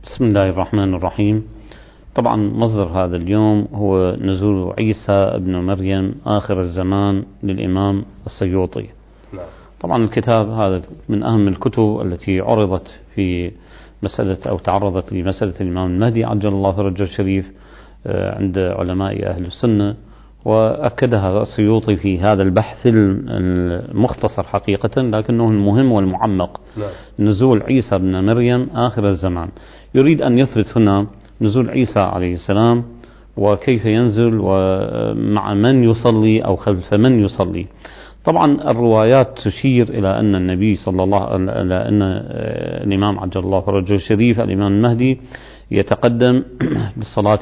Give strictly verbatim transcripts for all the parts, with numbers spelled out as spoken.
بسم الله الرحمن الرحيم. طبعا مصدر هذا اليوم هو نزول عيسى ابن مريم آخر الزمان للإمام السيوطي. طبعا الكتاب هذا من أهم الكتب التي عرضت في مسألة أو تعرضت لمسألة الإمام المهدي عجل الله فرجه الشريف عند علماء أهل السنة، وأكدها السيوطي في هذا البحث المختصر حقيقة لكنه المهم والمعمق. نزول عيسى ابن مريم آخر الزمان، يريد أن يثبت هنا نزول عيسى عليه السلام وكيف ينزل ومع من يصلي أو خلف من يصلي. طبعا الروايات تشير إلى أن النبي صلى الله إلى أن الإمام عجل الله فرجه الشريف الإمام المهدي يتقدم بالصلاة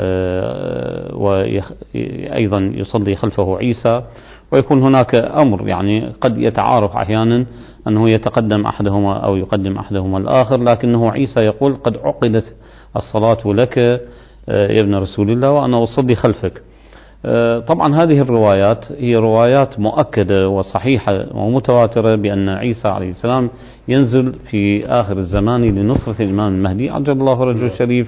وأيضا يصلي خلفه عيسى، ويكون هناك أمر يعني قد يتعارف أحيانا أنه يتقدم أحدهما أو يقدم أحدهما الآخر، لكنه عيسى يقول قد عقدت الصلاة لك يا ابن رسول الله وأنا أصلي خلفك. طبعا هذه الروايات هي روايات مؤكدة وصحيحة ومتواترة بأن عيسى عليه السلام ينزل في آخر الزمان لنصرة الإمام المهدي عجل الله فرجه الشريف،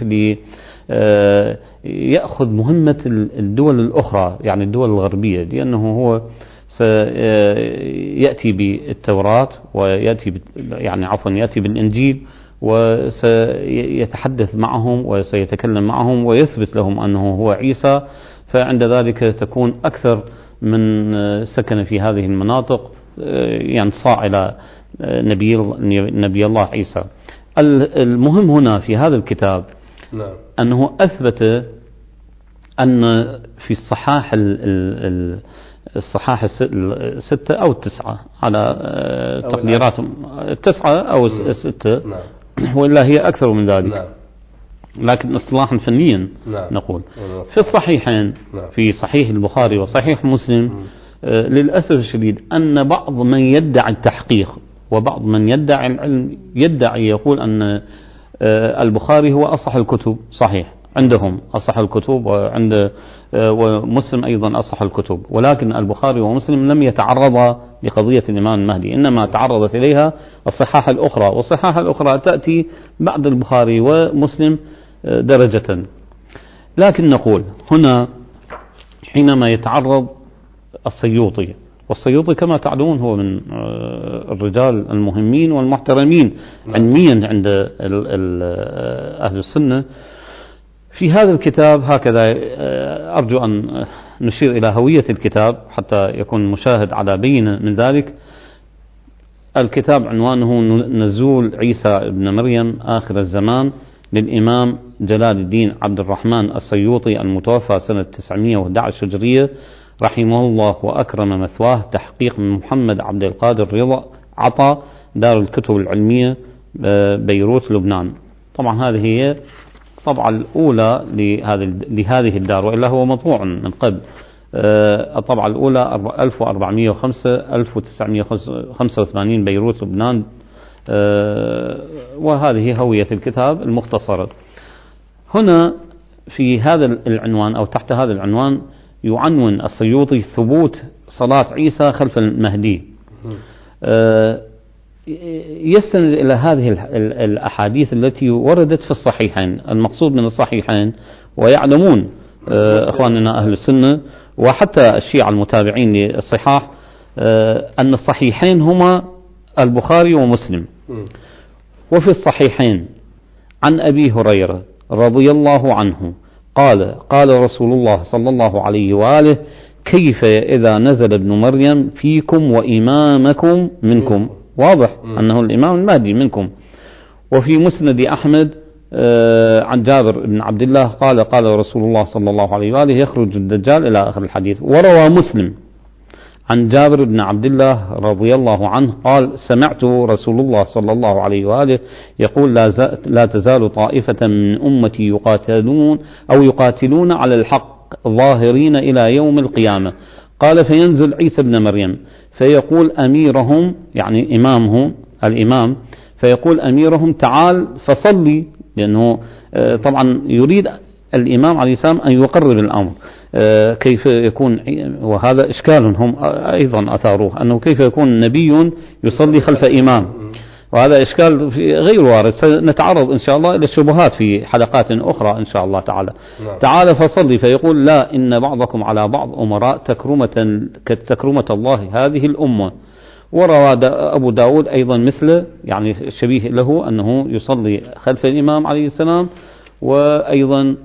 ليأخذ مهمة الدول الأخرى يعني الدول الغربية، لأنه هو سيأتي بالتوراة ويأتي يعني عفوا يأتي بالإنجيل وسيتحدث معهم وسيتكلم معهم ويثبت لهم أنه هو عيسى. فعند ذلك تكون أكثر من سكن في هذه المناطق ينصاع إلى نبي, نبي الله عيسى. المهم هنا في هذا الكتاب أنه أثبت أن في الصحاح الصحاح الستة أو التسعة على تقديراتهم التسعة أو الستة، وإلا هي أكثر من ذلك، لكن اصطلاحا فنيا نقول في الصحيحين في صحيح البخاري وصحيح مسلم للأسف الشديد أن بعض من يدعي التحقيق وبعض من يدعي العلم يدعي يقول أن البخاري هو أصح الكتب، صحيح عندهم أصح الكتب وعند ومسلم أيضا أصح الكتب، ولكن البخاري ومسلم لم يتعرضا لقضية الإمام المهدي، إنما تعرضت إليها الصحاح الأخرى، والصحاح الأخرى تأتي بعد البخاري ومسلم درجة. لكن نقول هنا حينما يتعرض السيوطي، والسيوطي كما تعلمون هو من الرجال المهمين والمحترمين علميا عند أهل السنة، في هذا الكتاب هكذا أرجو أن نشير إلى هوية الكتاب حتى يكون المشاهد على بينة من ذلك. الكتاب عنوانه نزول عيسى ابن مريم آخر الزمان للإمام جلال الدين عبد الرحمن السيوطي المتوفى سنة تسعمائة وأحد عشر هجرية رحمه الله وأكرم مثواه، تحقيق من محمد عبد القادر رضا عطا، دار الكتب العلمية بيروت لبنان. طبعا هذه هي الطبعة الأولى لهذه الدار، وإلا هو مطبوع من قبل. الطبعة الأولى ألف وأربعمائة وخمسة ألف وتسعمائة وخمسة وثمانين بيروت لبنان، وهذه هوية الكتاب المختصرة. هنا في هذا العنوان أو تحت هذا العنوان يعنون السيوطي ثبوت صلاة عيسى خلف المهدي، يستند إلى هذه الأحاديث التي وردت في الصحيحين. المقصود من الصحيحين ويعلمون إخواننا أهل السنة وحتى الشيعة المتابعين للصحاح أن الصحيحين هما البخاري ومسلم. وفي الصحيحين عن أبي هريرة رضي الله عنه قال قال رسول الله صلى الله عليه وآله كيف إذا نزل ابن مريم فيكم وإمامكم منكم، واضح أنه الإمام المهدي منكم. وفي مسند أحمد عن جابر بن عبد الله قال قال رسول الله صلى الله عليه وآله يخرج الدجال إلى آخر الحديث. وروى مسلم عن جابر بن عبد الله رضي الله عنه قال سمعت رسول الله صلى الله عليه وآله يقول لا, لا تزال طائفة من أمتي يقاتلون أو يقاتلون على الحق ظاهرين إلى يوم القيامة. قال فينزل عيسى بن مريم فيقول أميرهم يعني إمامهم الإمام فيقول أميرهم تعال فصلي، لأنه طبعا يريد الإمام عليه السلام أن يقرب الأمر. كيف يكون، وهذا إشكال هم أيضا أثاروه، أنه كيف يكون نبي يصلي خلف إمام، وهذا إشكال غير وارد. سنتعرض إن شاء الله إلى الشبهات في حلقات أخرى إن شاء الله تعالى. نعم. تعالى فصلي، فيقول لا إن بعضكم على بعض أمراء تكرمة تكرمة الله هذه الأمة. وروى أبو داود أيضا مثله، يعني شبيه له، أنه يصلي خلف الإمام عليه السلام. وأيضا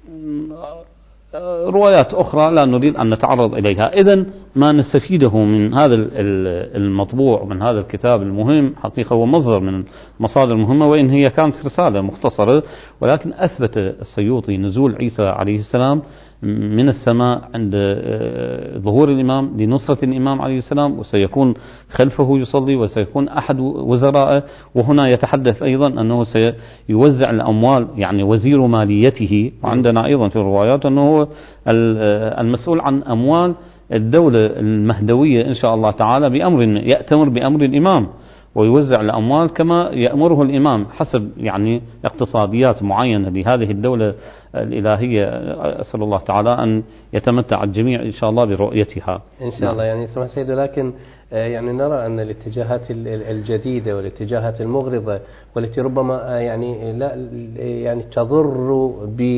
روايات أخرى لا نريد أن نتعرض إليها. إذن ما نستفيده من هذا المطبوع، من هذا الكتاب المهم، حقيقة هو مصدر من المصادر المهمة، وإن هي كانت رسالة مختصرة، ولكن أثبت السيوطي نزول عيسى عليه السلام من السماء عند ظهور الإمام لنصرة الإمام عليه السلام، وسيكون خلفه يصلي، وسيكون أحد وزرائه. وهنا يتحدث أيضا أنه سيوزع الأموال، يعني وزير ماليته. وعندنا أيضا في الروايات أنه هو المسؤول عن أموال الدولة المهدوية إن شاء الله تعالى، بأمر يأتمر بأمر الإمام، ويوزع الأموال كما يأمره الإمام حسب يعني اقتصاديات معينة لهذه الدولة الإلهية. أسأل الله تعالى أن يتمتع الجميع إن شاء الله برؤيتها إن شاء الله. يعني سمح سيد، لكن يعني نرى أن الاتجاهات الجديدة والاتجاهات المغرضة والتي ربما يعني لا يعني تضر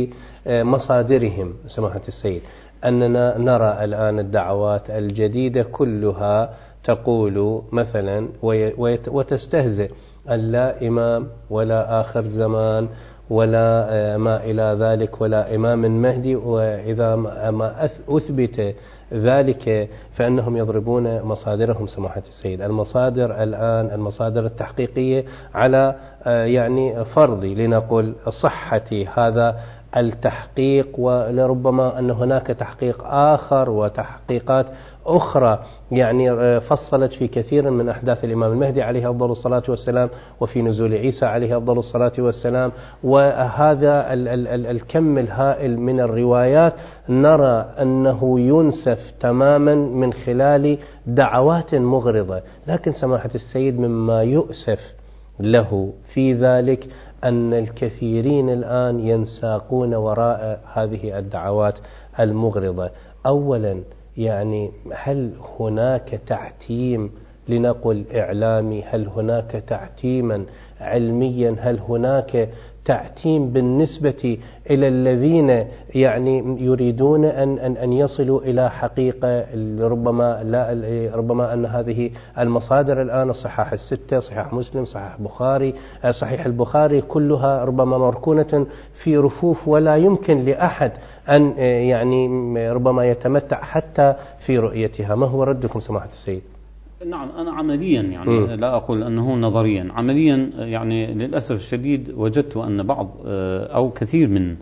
بمصادرهم سماحة السيد، أننا نرى الآن الدعوات الجديدة كلها تقول مثلا وتستهزئ أن لا إمام ولا آخر زمان ولا ما إلى ذلك ولا إمام مهدي، وإذا ما أثبت ذلك فإنهم يضربون مصادرهم سماحة السيد. المصادر الآن المصادر التحقيقية على يعني فرضي لنقول صحة هذا التحقيق، ولربما أن هناك تحقيق آخر وتحقيقات أخرى يعني فصلت في كثير من أحداث الإمام المهدي عليه أفضل الصلاة والسلام، وفي نزول عيسى عليه أفضل الصلاة والسلام. وهذا ال ال ال الكم الهائل من الروايات نرى أنه ينسف تماما من خلال دعوات مغرضة. لكن سماحة السيد مما يؤسف له في ذلك أن الكثيرين الآن ينساقون وراء هذه الدعوات المغرضة. أولا يعني هل هناك تعتيم لنقل إعلامي؟ هل هناك تعتيما علميا؟ هل هناك تعتيم بالنسبة إلى الذين يعني يريدون أن أن أن يصلوا إلى حقيقة؟ ربما لا ربما أن هذه المصادر الآن الصحاح الستة، صحيح مسلم، صحيح بخاري، صحيح البخاري، كلها ربما مركونة في رفوف، ولا يمكن لأحد أن يعني ربما يتمتع حتى في رؤيتها. ما هو ردكم سماحة السيد؟ نعم، أنا عمليا يعني م. لا أقول أنه نظريا، عمليا يعني للأسف الشديد وجدت أن بعض أو كثير من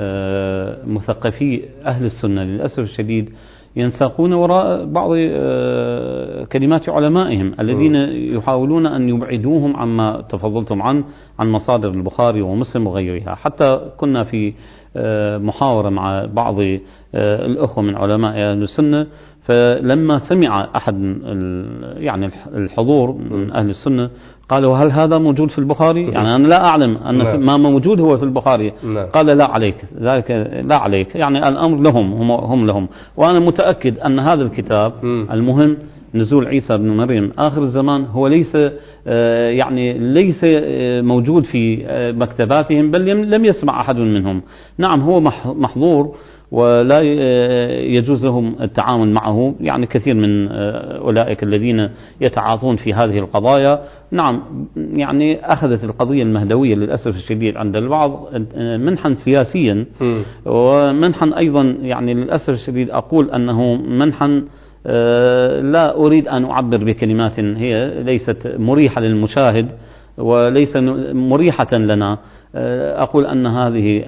مثقفي أهل السنة للأسف الشديد ينساقون وراء بعض كلمات علمائهم الذين يحاولون أن يبعدوهم عما تفضلتم عنه، عن مصادر البخاري ومسلم وغيرها. حتى كنا في محاورة مع بعض الأخوة من علماء أهل السنة، فلما سمع أحد يعني الحضور من أهل السنة قالوا هل هذا موجود في البخاري؟ يعني أنا لا أعلم أن ما موجود هو في البخاري. قال لا عليك ذلك، لا عليك، يعني الأمر لهم، هم, هم لهم. وأنا متأكد أن هذا الكتاب المهم نزول عيسى بن مريم آخر الزمان هو ليس يعني ليس موجود في مكتباتهم، بل لم يسمع أحد منهم. نعم هو محظور ولا يجوز لهم التعامل معه، يعني كثير من أولئك الذين يتعاطون في هذه القضايا. نعم يعني أخذت القضية المهدوية للأسف الشديد عند البعض منحا سياسيا، ومنحا أيضا يعني للأسف الشديد أقول أنه منحا لا أريد أن أعبر بكلمات هي ليست مريحة للمشاهد وليس مريحة لنا. أقول أن هذه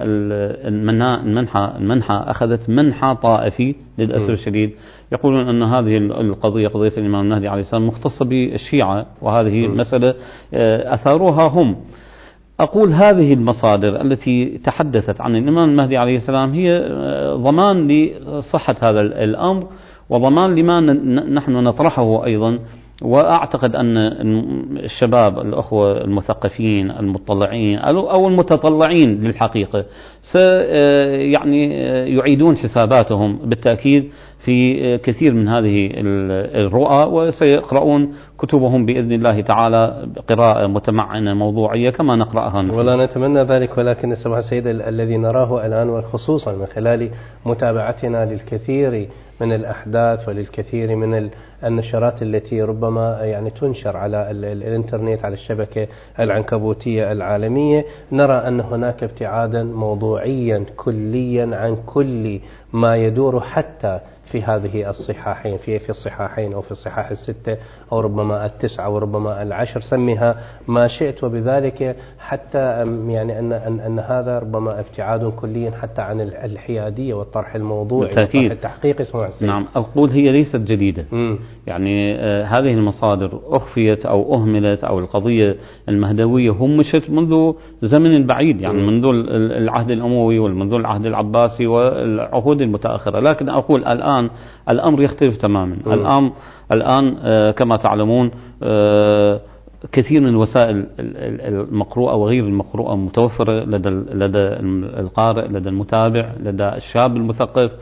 المنحة المنحة أخذت منحى طائفي للأسف الشديد. يقولون أن هذه القضية قضية الإمام المهدي عليه السلام مختصة بالشيعة، وهذه مسألة أثاروها هم. أقول هذه المصادر التي تحدثت عن الإمام المهدي عليه السلام هي ضمان لصحة هذا الأمر، وضمان لما نحن نطرحه أيضا. وأعتقد أن الشباب الأخوة المثقفين المطلعين أو المتطلعين للحقيقة يعني يعيدون حساباتهم بالتأكيد في كثير من هذه الرؤى، وسيقرؤون كتبهم بإذن الله تعالى قراءة متمعنة موضوعية كما نقرأها نحن. ولا نتمنى ذلك، ولكن سماحة السيد الذي نراه الآن وخصوصا من خلال متابعتنا للكثير من الأحداث وللكثير من النشرات التي ربما يعني تنشر على الإنترنت على الشبكة العنكبوتية العالمية، نرى أن هناك ابتعادا موضوعيا كليا عن كل ما يدور حتى في هذه الصحاحين، في في الصحاحين أو في الصحاح الستة أو ربما التسعة وربما العشر، سميها ما شئت، وبذلك حتى يعني أن أن أن هذا ربما ابتعاد كلي حتى عن الحيادية والطرح الموضوعي والطرح التحقيقي. نعم، أقول هي ليست جديدة. م. يعني آه هذه المصادر أخفيت أو أهملت، أو القضية المهدوية همشت منذ زمن بعيد، يعني م. منذ العهد الأموي ومنذ العهد العباسي والعهود المتأخرة. لكن أقول الآن الأمر يختلف تماما. م. الآن الآن آه كما تعلمون آه كثير من الوسائل المقروءة وغير المقروءة متوفرة لدى لدى القارئ، لدى المتابع، لدى الشاب المثقف.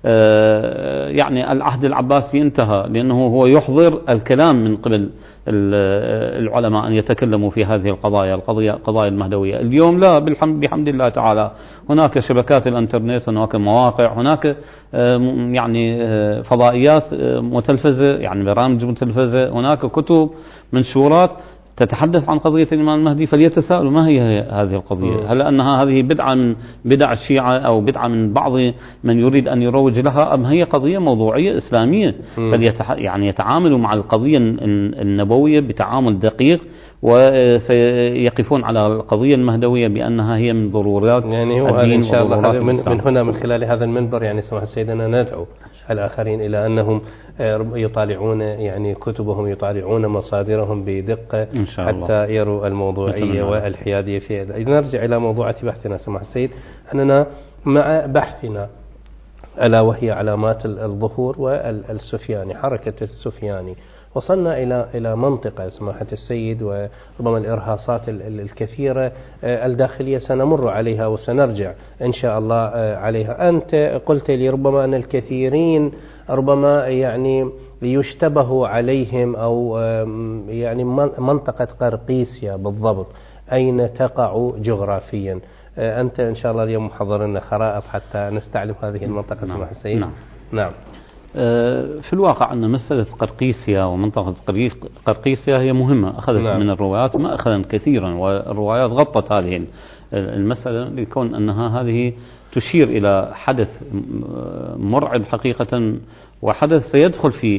يعني العهد العباسي انتهى لأنه هو يحضر الكلام من قبل العلماء أن يتكلموا في هذه القضايا، القضايا قضايا المهدوية. اليوم لا، بالحمد بحمد الله تعالى هناك شبكات الانترنت، هناك مواقع، هناك يعني فضائيات متلفزة، يعني برامج متلفزة، هناك كتب، منشورات تتحدث عن قضية الإمام المهدي. فليتساءلوا ما هي هذه القضية؟ هل أنها هذه بدعة من بدع الشيعة أو بدعة من بعض من يريد أن يروج لها، أم هي قضية موضوعية إسلامية؟ فليتح... يعني يتعاملوا مع القضية النبوية بتعامل دقيق، وسيقفون على القضية المهدوية بأنها هي من ضرورات يعني هو الدين. إن شاء الله من, من هنا من خلال هذا المنبر يعني سماحة سيدنا ندعو الآخرين إلى أنهم يطالعون يعني كتبهم، يطالعون مصادرهم بدقة حتى يروا الموضوعية والحيادية فيها. إذا نرجع إلى موضوعة بحثنا سماحة السيد، أننا مع بحثنا ألا وهي علامات الظهور والسفياني، حركة السفياني، وصلنا إلى إلى منطقة سماحة السيد وربما الإرهاصات الكثيرة الداخلية سنمر عليها وسنرجع إن شاء الله عليها. أنت قلت لي ربما أن الكثيرين ربما يعني يشتبه عليهم، أو يعني منطقة قرقيسيا بالضبط أين تقع جغرافيا؟ أنت إن شاء الله اليوم محضر لنا خرائط حتى نستعلم هذه المنطقة سماحة السيد. نعم. نعم. في الواقع أن مسألة قرقيسيا ومنطقة قرقيسيا هي مهمة، أخذت نعم. من الروايات ما أخذا كثيرا، والروايات غطت هذه المسألة لكون أنها هذه تشير إلى حدث مرعب حقيقة، وحدث سيدخل في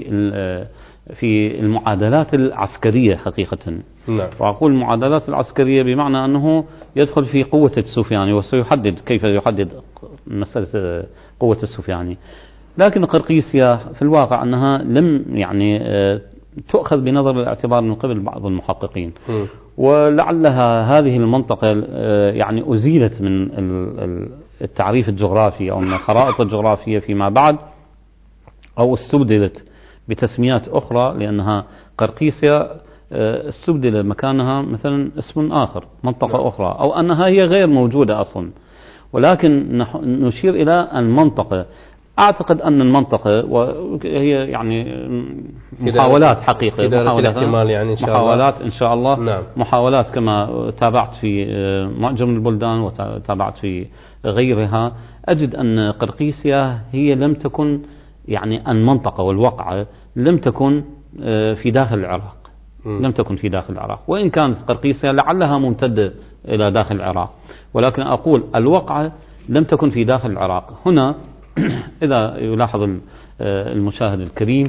في المعادلات العسكرية حقيقة. نعم. وأقول المعادلات العسكرية بمعنى أنه يدخل في قوة السفياني، وسيحدد كيف يحدد مسألة قوة السفياني. لكن قرقيسيا في الواقع أنها لم يعني تؤخذ بنظر الاعتبار من قبل بعض المحققين، م. ولعلها هذه المنطقة يعني أزيلت من التعريف الجغرافي أو من الخرائط الجغرافية فيما بعد، أو استبدلت بتسميات أخرى، لأنها قرقيسيا استبدل مكانها مثلا اسم آخر، منطقة م. أخرى، أو أنها هي غير موجودة أصلا. ولكن نشير إلى المنطقة. أعتقد أن المنطقة وهي يعني محاولات حقيقة، محاولات يعني إن شاء محاولات الله. إن شاء الله نعم. محاولات كما تابعت في معجم البلدان وتابعت في غيرها، أجد أن قرقيسيا هي لم تكن يعني المنطقة والوقعة لم تكن في داخل العراق، م. لم تكن في داخل العراق، وإن كانت قرقيسيا لعلها ممتدة إلى داخل العراق، ولكن أقول الوقعة لم تكن في داخل العراق. هنا إذا يلاحظ المشاهد الكريم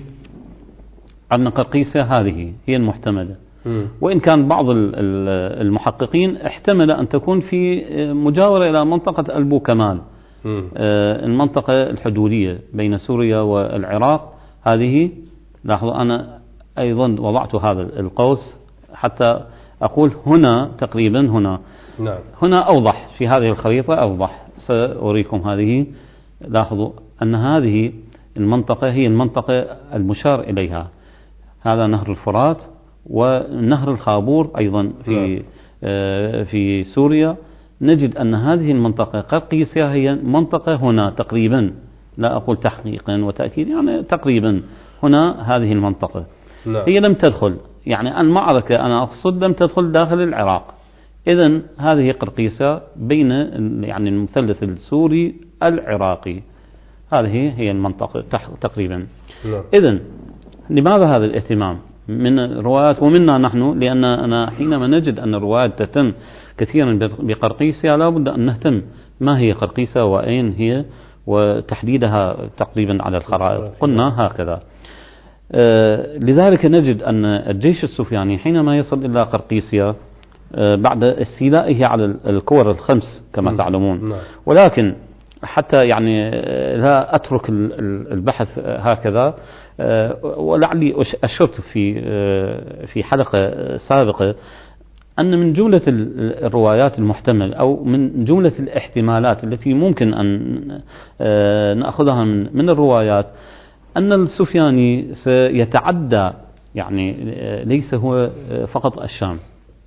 أن قرقيسيا هذه هي المحتملة، وإن كان بعض المحققين احتمل أن تكون في مجاورة إلى منطقة البو كمال، المنطقة الحدودية بين سوريا والعراق. هذه لاحظوا أنا أيضا وضعت هذا القوس حتى أقول هنا تقريبا هنا نعم. هنا أوضح في هذه الخريطة، أوضح سأريكم هذه. لاحظوا أن هذه المنطقة هي المنطقة المشار إليها، هذا نهر الفرات ونهر الخابور أيضا في آه في سوريا. نجد أن هذه المنطقة قرقيسيا هي منطقة هنا تقريبا لا أقول تحقيقا وتأكيد، يعني تقريبا هنا هذه المنطقة نعم. هي لم تدخل، يعني المعركة أنا أقصد لم تدخل داخل العراق. إذن هذه قرقيسة بين يعني المثلث السوري العراقي، هذه هي المنطقة تقريبا. نعم. إذن لماذا هذا الاهتمام من الروايات ومنا نحن؟ لأننا حينما نجد أن الروايات تهتم كثيرا بقرقيسة لابد أن نهتم ما هي قرقيسة وأين هي وتحديدها تقريبا على الخرائط. قلنا هكذا. آه لذلك نجد أن الجيش السفياني حينما يصل إلى قرقيسية آه بعد استيلائه على الكور الخمس كما م. تعلمون م. ولكن حتى يعني لا أترك البحث هكذا، آه ولعلي أشرت في آه في حلقة سابقة أن من جملة الروايات المحتمل أو من جملة الاحتمالات التي ممكن أن آه نأخذها من, من الروايات أن السفياني سيتعدى، يعني ليس هو فقط الشام،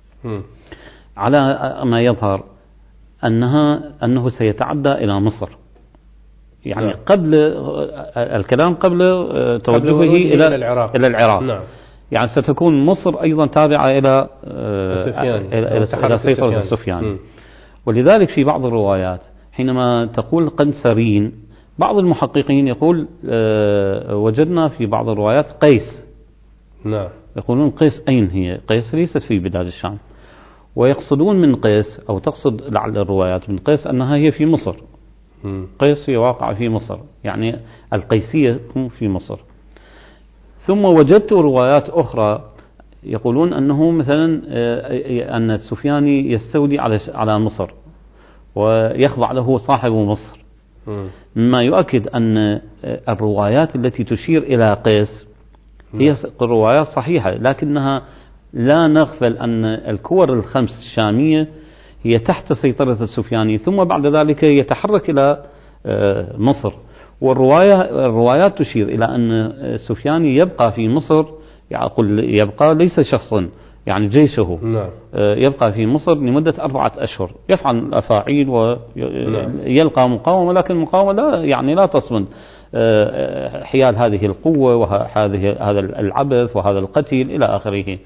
على ما يظهر أنها أنه سيتعدى إلى مصر، يعني نعم. قبل الكلام قبل توجهه إلى, إلى العراق, إلى العراق. نعم. يعني ستكون مصر أيضا تابعة إلى إلى سيطرة السفياني. ولذلك في بعض الروايات حينما تقول قنسرين، بعض المحققين يقول أه وجدنا في بعض الروايات قيس. نعم. يقولون قيس أين هي؟ قيس ليست في بلاد الشام، ويقصدون من قيس أو تقصد لعل الروايات من قيس أنها هي في مصر. م. قيس هي واقعة في مصر، يعني القيسية في مصر. ثم وجدت روايات أخرى يقولون أنه مثلا أه أن السفياني يستولي على على مصر ويخضع له صاحب مصر، مما يؤكد أن الروايات التي تشير إلى قيس هي روايات صحيحة، لكنها لا نغفل أن الكور الخمس الشامية هي تحت سيطرة السفياني، ثم بعد ذلك يتحرك إلى مصر. والرواية الروايات تشير إلى أن السفياني يبقى في مصر، يقول يبقى ليس شخصا، يعني جيشه نعم. يبقى في مصر لمدة أربعة أشهر يفعل الأفاعيل ويلقى مقاومة، لكن المقاومة لا يعني لا تصمد حيال هذه القوة وهذه هذا العبث وهذا القتل إلى آخره.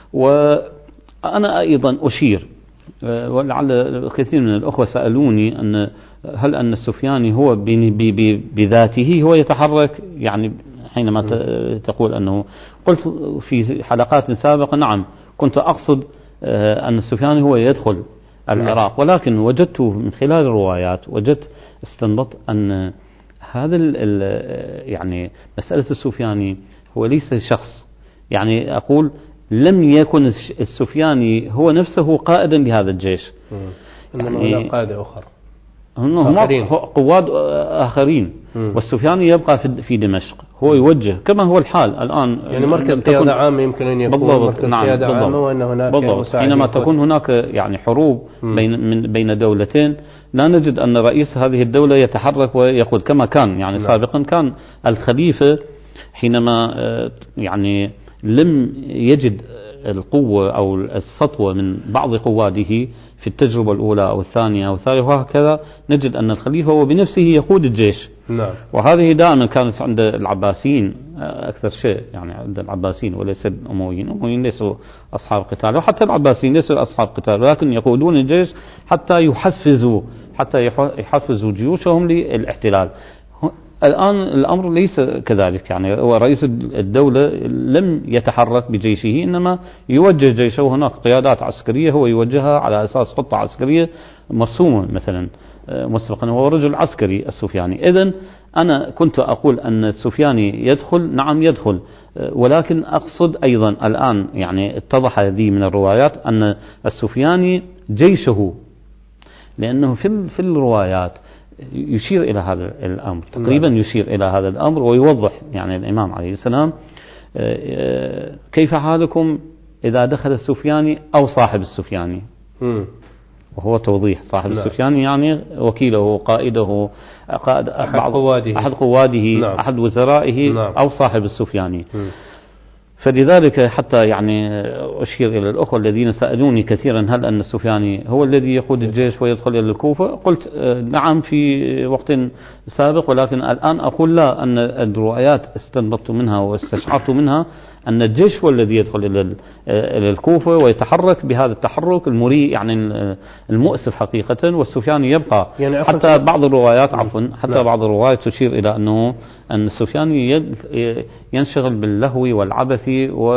وأنا أيضا أشير، ولعل كثير من الأخوة سألوني أن هل أن السفياني هو بذاته هو يتحرك، يعني حينما تقول أنه، قلت في حلقات سابقة نعم كنت أقصد أن السفياني هو يدخل العراق، ولكن وجدت من خلال الروايات وجدت استنبط أن هذا يعني مسألة السفياني هو ليس شخص، يعني أقول لم يكن السفياني هو نفسه قائدا لهذا الجيش، إنما يعني هناك قادة أخرى، هم قواد آخرين، والسفياني يبقى في دمشق هو يوجه كما هو الحال الآن، يعني مركز قيادة عامة يمكن أن يكون بالضبط. مركز نعم. قيادة بالضبط. عامة، وأن هناك بالضبط. حينما تكون هناك يعني حروب بين من بين دولتين لا نجد أن رئيس هذه الدولة يتحرك ويقول كما كان يعني نعم. سابقا كان الخليفة حينما يعني لم يجد القوة أو السطوة من بعض قواده في التجربة الأولى أو الثانية أو الثالثة وهكذا، نجد أن الخليفة هو بنفسه يقود الجيش. نعم. وهذه دائما كانت عند العباسيين أكثر شيء، يعني عند العباسيين وليس الأمويين، الأمويين ليسوا أصحاب قتال، وحتى العباسيين ليسوا أصحاب قتال، ولكن يقودون الجيش حتى يحفزوا حتى يحفزوا جيوشهم للاحتلال. الآن الأمر ليس كذلك، يعني هو رئيس الدولة لم يتحرك بجيشه، إنما يوجه جيشه، هناك قيادات عسكرية هو يوجهها على أساس خطة عسكرية مرسومة مثلا مسبقا، هو رجل عسكري السفياني. إذن أنا كنت أقول أن السفياني يدخل، نعم يدخل، ولكن أقصد أيضا الآن يعني اتضح لي من الروايات أن السفياني جيشه، لأنه في في الروايات يشير إلى هذا الأمر، تقريبا يشير إلى هذا الأمر ويوضح، يعني الإمام عليه السلام كيف حالكم إذا دخل السفياني أو صاحب السفياني، وهو توضيح صاحب نعم. السفياني يعني وكيله قائده قائد أحد قواده, أحد, قواده نعم. أحد وزرائه نعم. أو صاحب السفياني. م. فلذلك حتى يعني أشير إلى الأخوة الذين سألوني كثيرا هل أن السفياني هو الذي يقود الجيش ويدخل إلى الكوفة؟ قلت نعم في وقت سابق، ولكن الآن أقول لا، أن الروايات استنبطت منها واستشعرت منها أن الجيش هو الذي يدخل إلى الكوفة ويتحرك بهذا التحرك المريء يعني المؤسف حقيقة، والسفياني يبقى. يعني حتى بعض الروايات عفوا حتى لا. بعض الروايات تشير إلى أنه أن السفياني ينشغل باللهو والعبث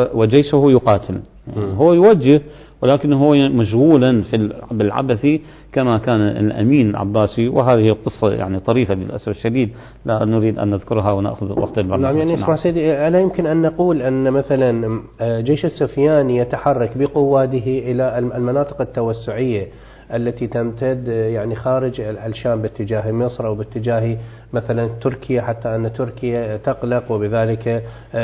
وجيشه يقاتل. هو يوجه ولكن هو مشغولا في بالعبث كما كان الأمين العباسي، وهذه قصة يعني طريفة للأسف الشديد لا نريد أن نذكرها ونأخذ وقت البرنامج. نعم يعني اسمع سيدي، ألا يمكن أن نقول أن مثلا جيش السفياني يتحرك بقواده إلى المناطق التوسعية التي تمتد يعني خارج الشام باتجاه مصر أو باتجاه مثلا تركيا، حتى أن تركيا تقلق وبذلك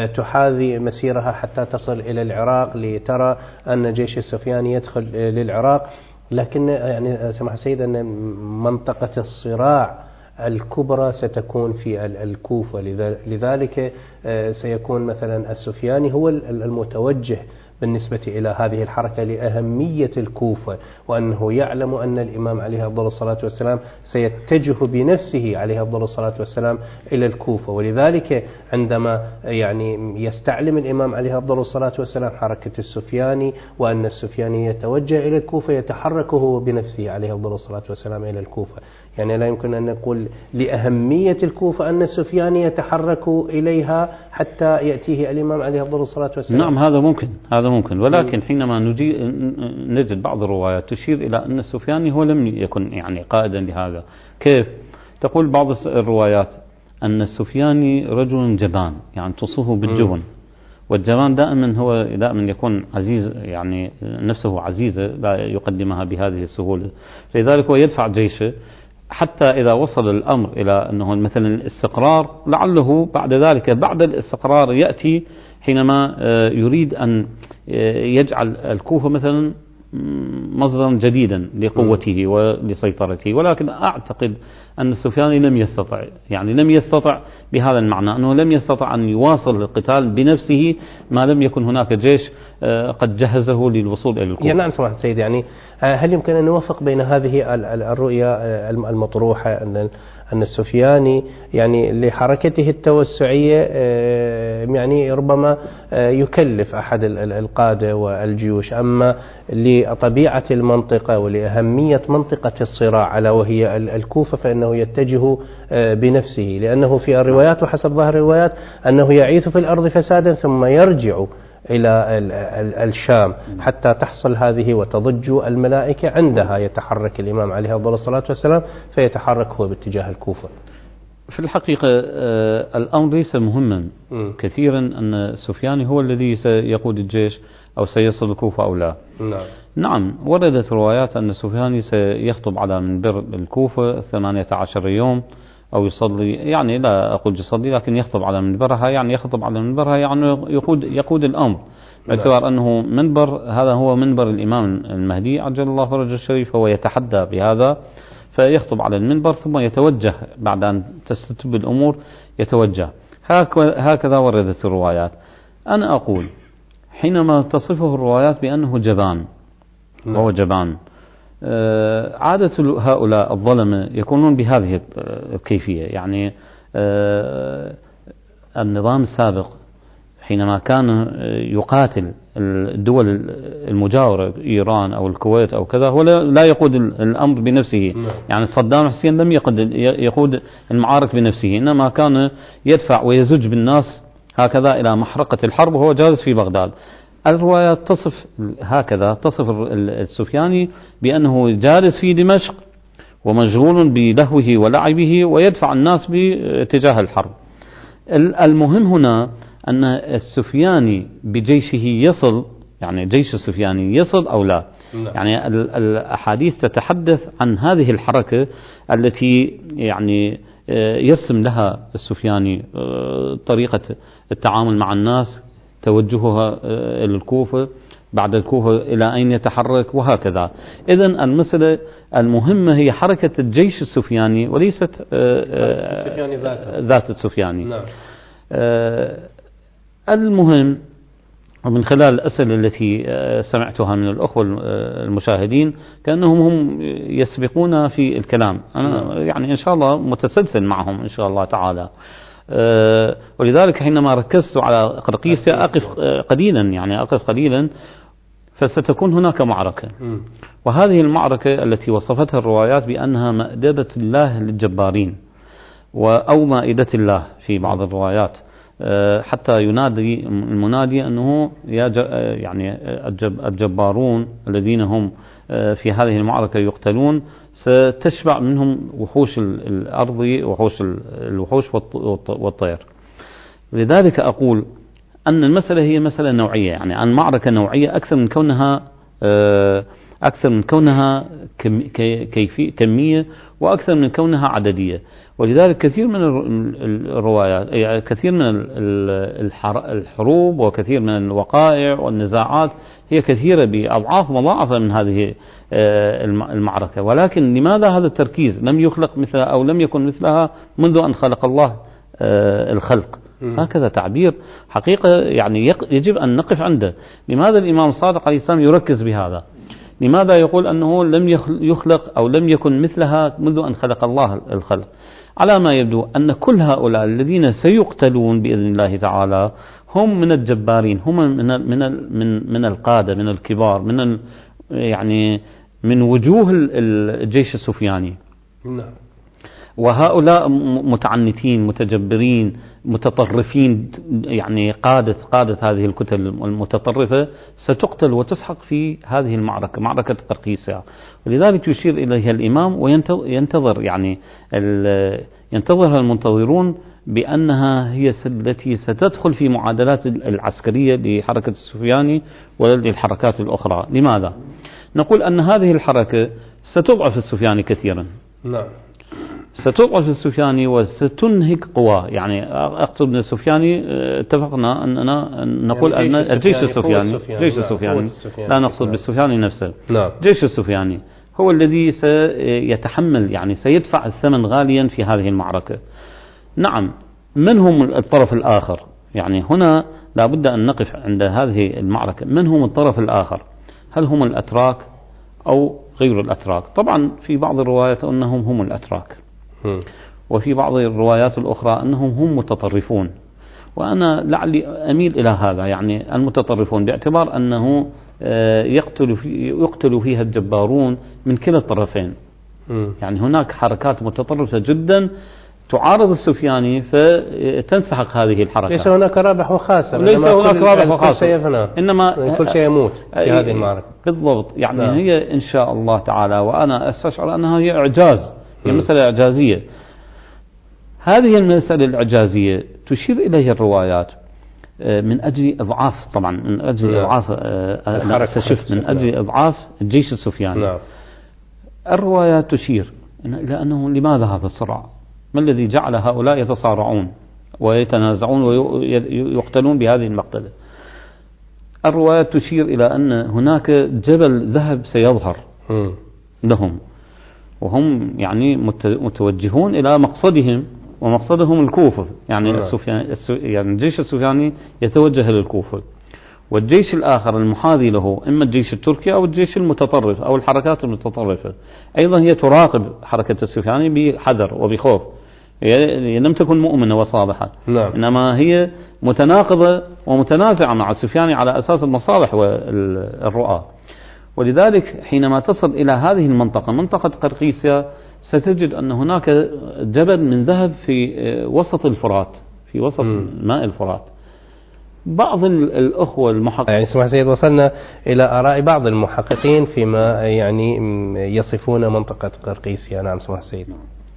تحاذي مسيرها حتى تصل إلى العراق لترى أن جيش السفياني يدخل للعراق. لكن يعني سمح سيد أن منطقة الصراع الكبرى ستكون في الكوفة، لذلك سيكون مثلا السفياني هو المتوجه بالنسبة إلى هذه الحركة لأهمية الكوفة، وأنه يعلم أن الإمام عليه أفضل الصلاة والسلام سيتجه بنفسه عليه أفضل الصلاة والسلام إلى الكوفة، ولذلك عندما يعني يستعلم الإمام عليه أفضل الصلاة والسلام حركة السفياني وأن السفياني يتوجه إلى الكوفة يتحرك هو بنفسه عليه أفضل الصلاة والسلام إلى الكوفة. يعني لا يمكن أن نقول لأهمية الكوفة أن السفياني يتحرك إليها حتى يأتيه الإمام عليه أفضل الصلاة والسلام. نعم هذا ممكن هذا ممكن ولكن حينما نجي نجد بعض الروايات تشير إلى أن السفياني هو لم يكن يعني قائدا لهذا. كيف؟ تقول بعض الروايات أن السفياني رجل جبان، يعني تصفه بالجبن، والجبان دائما هو دائما يكون عزيز، يعني نفسه عزيزة لا يقدمها بهذه السهولة، لذلك هو يدفع جيشه حتى إذا وصل الأمر إلى أنه مثلا الاستقرار، لعله بعد ذلك بعد الاستقرار يأتي حينما يريد أن يجعل الكوفة مثلا مصدرا جديدا لقوته ولسيطرته. ولكن أعتقد أن السفياني لم يستطع، يعني لم يستطع بهذا المعنى أنه لم يستطع أن يواصل القتال بنفسه ما لم يكن هناك جيش قد جهزه للوصول إلى الكوفة. يعني نعم سماحة سيدي، يعني هل يمكن أن نوفق بين هذه الرؤية المطروحة أن أن السفياني يعني لحركته التوسعية يعني ربما يكلف أحد القادة والجيوش، أما لطبيعة المنطقة ولأهمية منطقة الصراع ألا وهي الكوفة فإنه يتجه بنفسه، لأنه في الروايات وحسب ظاهر الروايات أنه يعيث في الأرض فسادا ثم يرجع إلى الشام حتى تحصل هذه وتضج الملائكة، عندها يتحرك الإمام عليه أفضل الصلاة والسلام فيتحرك هو باتجاه الكوفة. في الحقيقة الأمر ليس مهما كثيرا أن سفياني هو الذي سيقود الجيش أو سيصل الكوفة أو لا. نعم, نعم وردت روايات أن سفياني سيخطب على منبر الكوفة ثمانية عشر يوم أو يصلي، يعني لا أقول يصلي لكن يخطب على منبرها، يعني يخطب على منبرها يعني يقود يقود الأمر، باعتبار أنه منبر هذا هو منبر الإمام المهدي عجل الله فرجه الشريف، فهو يتحدى بهذا فيخطب على المنبر ثم يتوجه بعد أن تستتب الأمور يتوجه. هكذا وردت الروايات. أنا أقول حينما تصفه الروايات بأنه جبان وهو جبان، عادة هؤلاء الظلمة يكونون بهذه الكيفية، يعني النظام السابق حينما كان يقاتل الدول المجاورة إيران أو الكويت أو كذا هو لا يقود الأمر بنفسه، يعني صدام حسين لم يقود المعارك بنفسه، إنما كان يدفع ويزج بالناس هكذا إلى محرقة الحرب وهو جالس في بغداد. الروايات تصف هكذا، تصف السفياني بأنه جالس في دمشق ومشغول بلهوه ولعبه ويدفع الناس باتجاه الحرب. المهم هنا أن السفياني بجيشه يصل، يعني جيش السفياني يصل أو لا. يعني الأحاديث تتحدث عن هذه الحركة التي يعني يرسم لها السفياني طريقة التعامل مع الناس، توجهها إلى الكوفة، بعد الكوفة إلى أين يتحرك وهكذا. إذن المسألة المهمة هي حركة الجيش السفياني وليست السفياني ذات السفياني. نعم. المهم ومن خلال الأسئلة التي سمعتها من الأخوة المشاهدين كأنهم هم يسبقون في الكلام. أنا يعني إن شاء الله متسلسل معهم إن شاء الله تعالى. ولذلك حينما ركزت على قرقيسيا أقف قليلا يعني أقف قليلا فستكون هناك معركة، وهذه المعركة التي وصفتها الروايات بأنها مأدبة الله للجبارين أو مائدة الله في بعض الروايات، حتى ينادي المنادي أنه يا يعني الجبارون الذين هم في هذه المعركة يقتلون ستشبع منهم وحوش الأرض وحوش الوحوش والطير. لذلك أقول أن المسألة هي مسألة نوعية، يعني أن معركة نوعية أكثر من كونها أكثر من كونها كيفية كمية وأكثر من كونها عددية. ولذلك كثير من الروايات يعني كثير من الحروب وكثير من الوقائع والنزاعات هي كثيرة بأضعاف مضاعفة من هذه المعركة، ولكن لماذا هذا التركيز لم يخلق مثلها أو لم يكن مثلها منذ أن خلق الله الخلق؟ هكذا تعبير حقيقة يعني يجب أن نقف عنده. لماذا الإمام الصادق عليه السلام يركز بهذا؟ لماذا يقول أنه لم يخلق أو لم يكن مثلها منذ أن خلق الله الخلق؟ على ما يبدو أن كل هؤلاء الذين سيقتلون بإذن الله تعالى هم من الجبارين، هم من من من من القادة، من الكبار، من يعني من وجوه الجيش السفياني. نعم. وهؤلاء متعنتين متجبرين متطرفين، يعني قادة قادة هذه الكتل المتطرفة ستقتل وتسحق في هذه المعركة، معركة قرقيسيا. ولذلك يشير إليها الإمام وينتظر يعني ينتظرها المنتظرون بأنها هي التي ستدخل في معادلات العسكرية لحركة السفياني وللحركات الأخرى. لماذا؟ نقول أن هذه الحركة ستضعف السفياني كثيرا. نعم. ستضعف السفياني وستنهك قواه، يعني أقصد من السفياني اتفقنا أننا نقول أن الجيش السفياني جيش السفياني لا نقصد بالسفياني نفسه. نعم. جيش السفياني هو الذي سيتحمل يعني سيدفع الثمن غاليا في هذه المعركة. نعم. من هم الطرف الآخر؟ يعني هنا لا بد أن نقف عند هذه المعركة. من هم الطرف الآخر؟ هل هم الأتراك أو غير الأتراك؟ طبعا في بعض الروايات أنهم هم الأتراك، وفي بعض الروايات الأخرى أنهم هم متطرفون، وأنا لعلي أميل إلى هذا، يعني المتطرفون، باعتبار أنه يقتل, في يقتل فيها الجبارون من كلا الطرفين. يعني هناك حركات متطرفة جدا تعارض السفياني فتنسحق هذه الحركة. ليس هناك رابح وخاسر، ليس هناك رابح وخاسر، إنما كل شيء يموت في هذه المعركة. بالضبط. يعني نعم. هي إن شاء الله تعالى، وأنا أستشعر أنها هي إعجاز، هي مسألة إعجازية. هذه المسألة الإعجازية تشير إليها الروايات من أجل إضعاف، طبعا من أجل نعم. إضعاف من أجل إضعاف الجيش السفياني. نعم. الروايات تشير إلى أنه لماذا هذا الصراع؟ ما الذي جعل هؤلاء يتصارعون ويتنازعون ويقتلون بهذه المقتلة؟ الروايات تشير إلى أن هناك جبل ذهب سيظهر م. لهم، وهم يعني متوجهون إلى مقصدهم، ومقصدهم الكوفة. يعني م. السفياني يعني الجيش السفياني يتوجه للكوفة، والجيش الآخر المحاذي له إما الجيش التركي أو الجيش المتطرف أو الحركات المتطرفة أيضا هي تراقب حركة السفياني بحذر وبخوف. هي لم تكن مؤمنة وصالحة، نعم. إنما هي متناقضة ومتنازعة مع السفياني على أساس المصالح والرؤى. ولذلك حينما تصل إلى هذه المنطقة، منطقة قرقيسيا، ستجد أن هناك جبل من ذهب في وسط الفرات، في وسط م. ماء الفرات. بعض الأخوة المحققين يعني سمح سيد، وصلنا إلى آراء بعض المحققين فيما يعني يصفون منطقة قرقيسيا. نعم سمح سيد.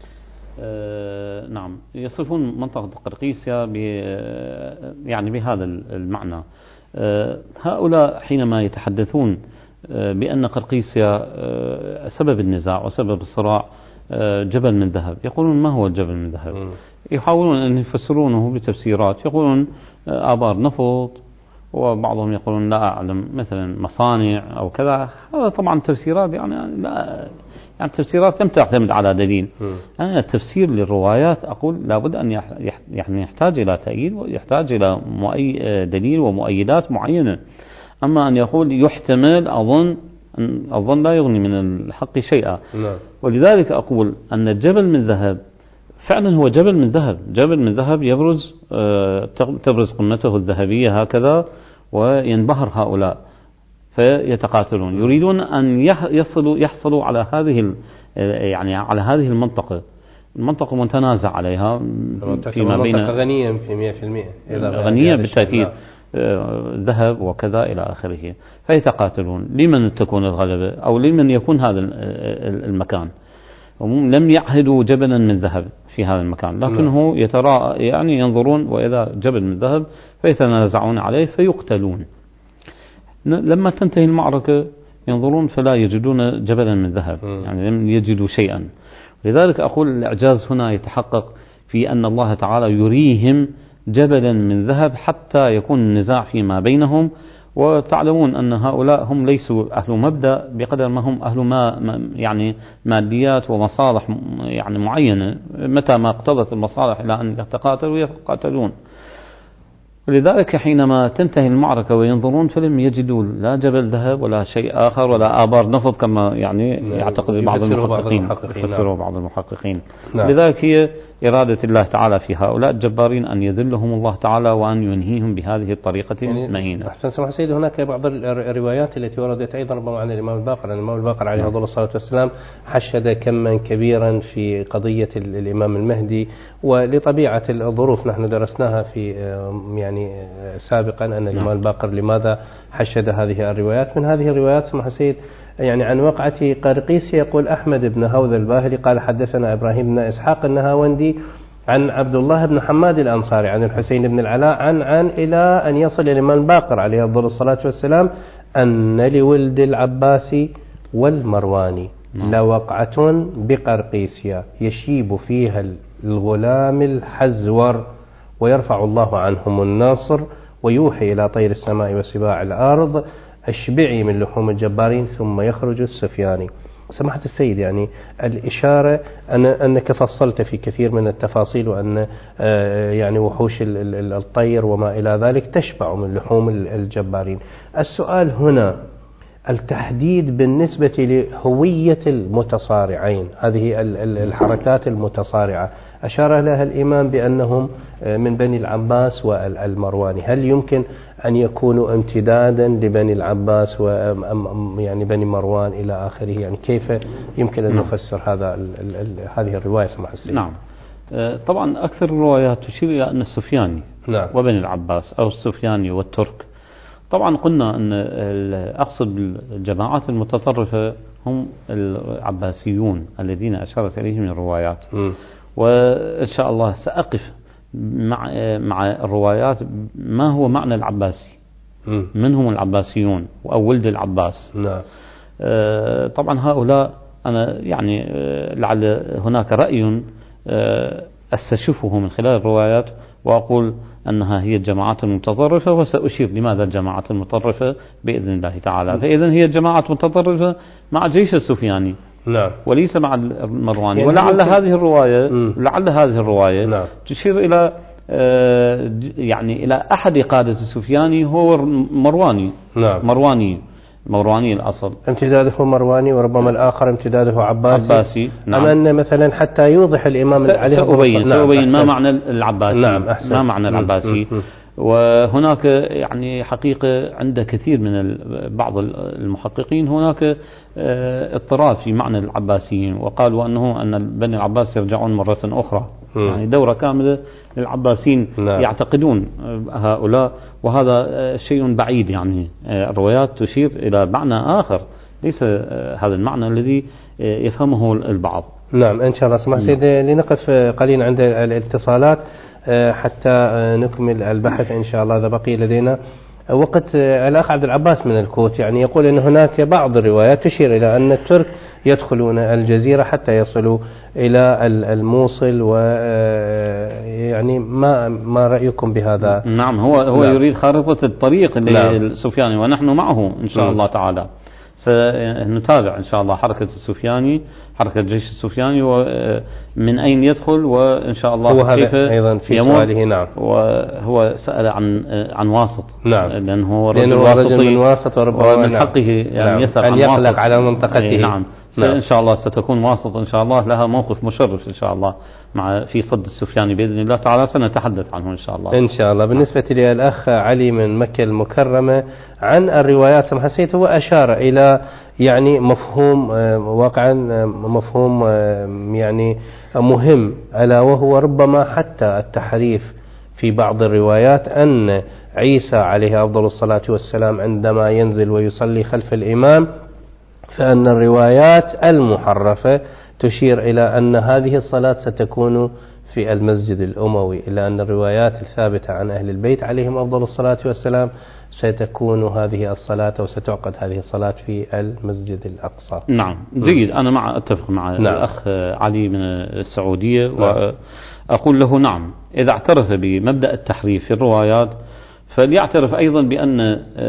آه نعم، يصفون منطقة قرقيسيا ب يعني بهذا المعنى. آه هؤلاء حينما يتحدثون آه بأن قرقيسيا آه سبب النزاع وسبب الصراع آه جبل من ذهب، يقولون ما هو الجبل من ذهب؟ م. يحاولون أن يفسرونه بتفسيرات، يقولون آه آبار نفط، وبعضهم يقولون لا أعلم مثلا مصانع أو كذا. هذا طبعا تفسيرات يعني لا يعني التفسيرات لم تعتمد على دليل. أنا التفسير للروايات أقول لابد أن يعني يحتاج إلى تأييد ويحتاج إلى دليل ومؤيدات معينة. أما أن يقول يحتمل أظن أظن لا يغني من الحق شيئا. ولذلك أقول أن الجبل من ذهب فعلا هو جبل من ذهب، جبل من ذهب يبرز تبرز قمته الذهبية هكذا وينبهر هؤلاء فيتقاتلون، يريدون أن يصلوا يحصلوا على هذه يعني على هذه المنطقة، المنطقة متنازع عليها فيما بين غنية في مئة بالمئة غنية بالتأكيد ذهب وكذا إلى آخره، فيتقاتلون لمن تكون الغلبة أو لمن يكون هذا المكان. لم يعهدوا جبلا من ذهب في هذا المكان، لكنه يترى يعني ينظرون وإذا جبل من ذهب فيتنازعون عليه فيقتلون. لما تنتهي المعركة ينظرون فلا يجدون جبلا من ذهب، يعني لم يجدوا شيئا. لذلك أقول الإعجاز هنا يتحقق في أن الله تعالى يريهم جبلا من ذهب حتى يكون النزاع فيما بينهم. وتعلمون أن هؤلاء هم ليسوا أهل مبدأ بقدر ما هم أهل ما يعني ماديات ومصالح يعني معينة، متى ما اقتضت المصالح إلى أن يتقاتلوا يتقاتلون. ولذلك حينما تنتهي المعركة وينظرون فلم يجدوا لا جبل ذهب ولا شيء آخر ولا آبار نفط كما يعني يعتقد بعض المحققين يفسره بعض المحققين. نعم. لذلك هي إرادة الله تعالى في هؤلاء الجبارين أن يذلهم الله تعالى وأن ينهيهم بهذه الطريقة المهينة. أحسن سمح سيدي، هناك بعض الروايات التي وردت أيضا ربما عن الإمام الباقر، الإمام الباقر عليه أفضل الصلاة والسلام حشد كما كبيرا في قضية الإمام المهدي، ولطبيعة الظروف نحن درسناها في يعني سابقا أن الإمام الباقر لماذا حشد هذه الروايات. من هذه الروايات سمح سيد يعني عن وقعة قرقيس يقول أحمد بن هوذا الباهلي قال حدثنا إبراهيم بن إسحاق النهاوندي عن عبد الله بن حماد الأنصاري عن الحسين بن العلاء عن عن إلى أن يصل الإمام الباقر عليه أفضل الصلاة والسلام أن لولد العباس والمرواني لوقعة بقرقيسيا يشيب فيها الغلام الحزور ويرفع الله عنهم الناصر ويوحي إلى طير السماء وسباع الأرض اشبعي من لحوم الجبارين ثم يخرج السفياني. سماحة السيد يعني الإشارة أن أنك فصلت في كثير من التفاصيل وأن يعني وحوش الطير وما إلى ذلك تشبع من لحوم الجبارين. السؤال هنا التحديد بالنسبة لهوية المتصارعين، هذه الحركات المتصارعة أشار لها الإمام بأنهم من بني العباس والمرواني، هل يمكن أن يكونوا امتدادا لبني العباس ويعني بني مروان إلى آخره؟ يعني كيف يمكن أن نفسر هذا هذه الرواية سمح السيد؟ نعم طبعا أكثر الروايات تشير إلى أن السفياني نعم. وبني العباس أو السفياني والترك. طبعا قلنا أن أقصد الجماعات المتطرفة هم العباسيون الذين أشارت إليهم الروايات م. وإن شاء الله سأقف مع مع الروايات ما هو معنى العباسي م. من هم العباسيون أو ولد العباس. نعم. آه طبعا هؤلاء أنا يعني آه لعل هناك رأي آه أستشفه من خلال الروايات وأقول أنها هي الجماعات المتطرفة، وسأشير لماذا الجماعات المتطرفة بإذن الله تعالى. فإذن هي الجماعات المتطرفة مع جيش السفياني نعم. وليس مع المرواني، يعني ولعل هذه الرواية م. لعل هذه الرواية نعم. تشير إلى آه يعني إلى أحد قادة السفياني هو مرواني نعم. مرواني مرواني الأصل، امتداده مرواني وربما الآخر امتداده عباسي, عباسي. نعم. أما أن مثلا حتى يوضح الإمام عليه سأبين, نعم. سأبين ما معنى العباسي نعم. ما معنى العباسي م. م. وهناك يعني حقيقة عند كثير من بعض المحققين هناك اضطراب في معنى العباسيين، وقالوا أنه أن بني العباس يرجعون مرة أخرى م. يعني دورة كاملة للعباسيين نعم. يعتقدون هؤلاء، وهذا شيء بعيد. يعني الروايات تشير إلى معنى آخر ليس هذا المعنى الذي يفهمه البعض. نعم إن شاء الله. اسمح سيدي لنقف قليلا عند الاتصالات حتى نكمل البحث إن شاء الله إذا بقي لدينا وقت. الأخ عبد العباس من الكوت يعني يقول أن هناك بعض الروايات تشير إلى أن الترك يدخلون الجزيرة حتى يصلوا إلى الموصل، ويعني ما ما رأيكم بهذا؟ نعم هو هو نعم. يريد خارطة الطريق للسفياني ونحن معه إن شاء م. الله تعالى سنتابع إن شاء الله حركة السفياني، حركة الجيش السفياني، ومن أين يدخل، وإن شاء الله هو كيف أيضا في سؤاله. نعم. وهو سأل عن عن واسط. نعم. لأنه رجل, رجل من واسط، وربما من حقه يعني نعم. يسأل أن عن يخلق واسط على منطقته. نعم. نعم. إن شاء الله ستكون واسط إن شاء الله، لها موقف مشرف إن شاء الله مع في صد السفياني بإذن الله تعالى، سنتحدث عنه إن شاء الله. إن شاء الله. بالنسبة للأخ علي من مكة المكرمة عن الروايات، سمح السيد هو أشار إلى يعني مفهوم واقعا مفهوم يعني مهم، ألا وهو ربما حتى التحريف في بعض الروايات، أن عيسى عليه أفضل الصلاة والسلام عندما ينزل ويصلي خلف الإمام، فأن الروايات المحرفة تشير إلى أن هذه الصلاة ستكون في المسجد الأموي، إلا أن الروايات الثابتة عن أهل البيت عليهم أفضل الصلاة والسلام ستكون هذه الصلاة وستعقد هذه الصلاة في المسجد الأقصى. نعم جيد. أنا مع أتفق مع نعم. الأخ علي من السعودية. نعم. وأقول له نعم، إذا اعترف بمبدأ التحريف في الروايات فليعترف أيضا بأن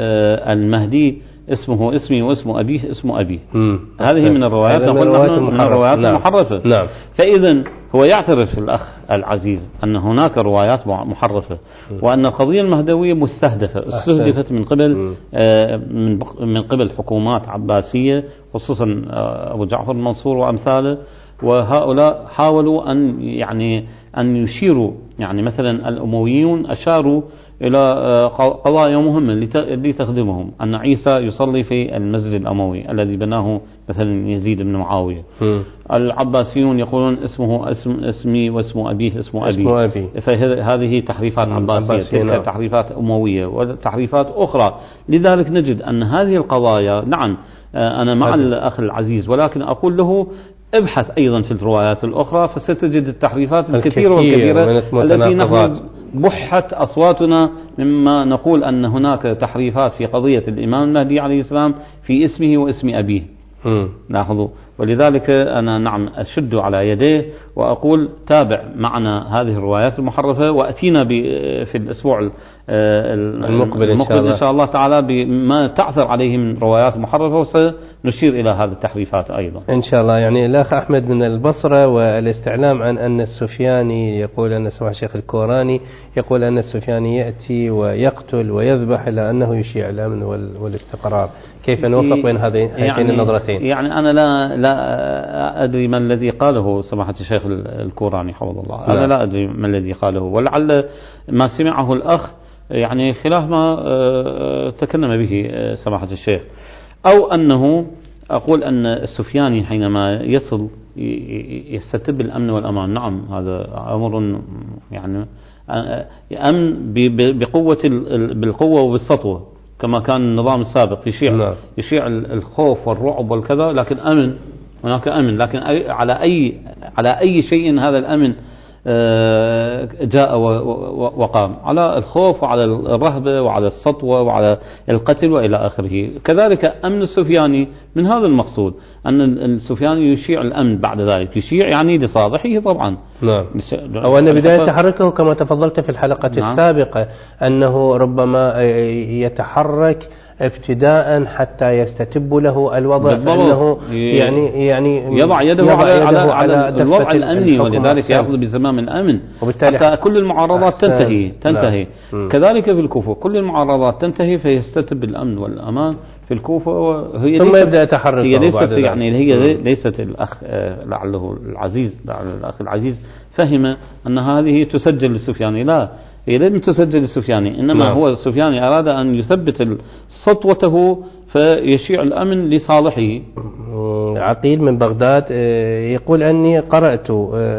المهدي اسمه اسمي واسم أبيه اسم أبي. هذه من الروايات، نقول نحن من الروايات نعم. المحرفة. نعم. فإذا هو يعترف الأخ العزيز أن هناك روايات محرفة، وأن القضية المهدوية مستهدفة، استهدفت من قبل آه من من قبل حكومات عباسية، خصوصا آه أبو جعفر المنصور وأمثاله، وهؤلاء حاولوا أن يعني أن يشيروا، يعني مثلا الأمويون أشاروا إلى قضايا مهمة لتخدمهم، أن عيسى يصلي في المسجد الأموي الذي بناه مثلا يزيد بن معاوية. م. العباسيون يقولون اسمه اسم اسمي واسم أبيه اسم أبي, أبي. فهذه تحريفات عباسية، تلك نعم. تحريفات أموية وتحريفات أخرى. لذلك نجد أن هذه القضايا نعم أنا مع هذا. الأخ العزيز، ولكن أقول له ابحث أيضا في الروايات الأخرى فستجد التحريفات الكثيرة والكثيرة التي نحن بحت أصواتنا مما نقول أن هناك تحريفات في قضية الإمام المهدي عليه السلام في اسمه واسم أبيه. لاحظوا. ولذلك أنا نعم أشد على يديه وأقول تابع معنا هذه الروايات المحرفة، وأتينا في الأسبوع المقبل, المقبل إن شاء الله تعالى بما تعثر عليه من روايات محرفة، وسنشير إلى هذه التحريفات أيضا إن شاء الله. يعني الأخ أحمد من البصرة، والاستعلام عن أن السفياني يقول أن سمع الشيخ الكوراني يقول أن السفياني يأتي ويقتل ويذبح، إلى أنه يشيع الأمن والاستقرار. كيف نوفق بين هذين يعني النظرتين؟ يعني أنا لا لا أدري ما الذي قاله سماحة الشيخ الكوراني حفظه الله. أنا لا. لا أدري ما الذي قاله، ولعل ما سمعه الأخ يعني خلاف ما تكلم به سماحة الشيخ، أو أنه أقول أن السفياني حينما يصل يستتب الأمن والأمان. نعم هذا أمر يعني أمن بقوة بالقوة وبالسطوة كما كان النظام السابق يشيع لا. يشيع الخوف والرعب والكذا، لكن أمن، هناك أمن، لكن على أي على أي شيء هذا الأمن جاء وقام؟ على الخوف وعلى الرهبة وعلى السطوة وعلى القتل وإلى آخره. كذلك أمن السفياني من هذا المقصود، أن السفياني يشيع الأمن بعد ذلك، يشيع يعني لصالحه طبعا. نعم. أو أن بداية تحركه كما تفضلت في الحلقة نعم. السابقة أنه ربما يتحرك ابتداء حتى يستتب له الوضع، فإنه يعني يعني يضع يده, يضع على, يده على, على, على الوضع الأمني، ولذلك يأخذ بزمام الأمن حتى كل المعارضات تنتهي تنتهي لا. كذلك في الكوفة كل المعارضات تنتهي فيستتب الأمن والأمان في الكوفة، وهي ثم يبدأ يتحرك. هي ليست يعني هي ليست الأخ لعله العزيز لعل الأخ العزيز فهم أن هذه تسجل للسفياني، لا هي لم تسجل للسفياني، إنما لا. هو السفياني أراد أن يثبت سطوته فيشيع الأمن لصالحه. عقيل من بغداد يقول أني قرأت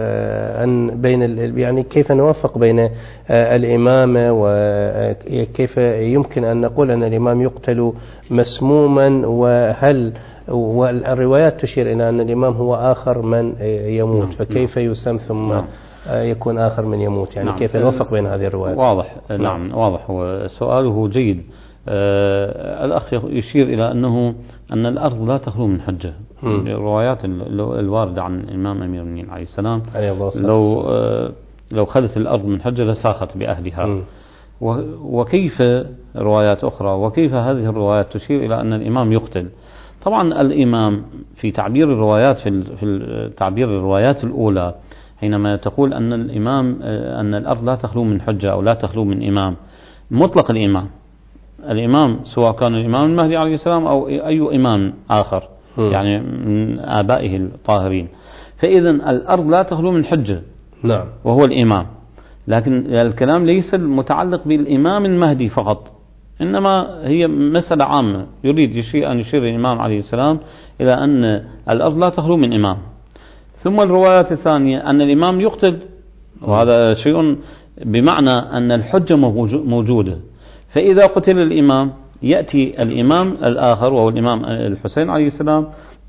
أن بين يعني كيف نوفق بين الإمامة وكيف يمكن أن نقول أن الإمام يقتل مسموما، وهل والروايات تشير إلى أن الإمام هو آخر من يموت، فكيف يسمى ثم يكون آخر من يموت؟ يعني نعم. كيف نوفق بين هذه الروايات؟ واضح نعم, نعم. واضح، وسؤاله جيد. آه الأخ يشير إلى أنه أن الأرض لا تخلو من حجة. الروايات الواردة عن الإمام أمير المؤمنين عليه السلام لو آه لو خلت الأرض من حجة لساخت بأهلها. م. وكيف روايات أخرى، وكيف هذه الروايات تشير إلى أن الإمام يقتل؟ طبعا الإمام في تعبير الروايات في تعبير الروايات الأولى حينما تقول أن الإمام أن الأرض لا تخلو من حجة أو لا تخلو من إمام، مطلق الإمام الإمام سواء كان الإمام المهدي عليه السلام أو أي إمام آخر م. يعني من آبائه الطاهرين، فإذا الأرض لا تخلو من حجة نعم وهو الإمام، لكن الكلام ليس متعلق بالإمام المهدي فقط، إنما هي مسألة عامة يريد يشير أن يشير الإمام عليه السلام إلى أن الأرض لا تخلو من إمام. ثم الروايات الثانية أن الإمام يقتل، وهذا شيء بمعنى أن الحجة موجودة، فإذا قتل الإمام يأتي الإمام الآخر وهو الإمام الحسين عليه السلام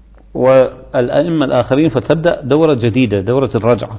والأئمة الآخرين، فتبدأ دورة جديدة، دورة الرجعة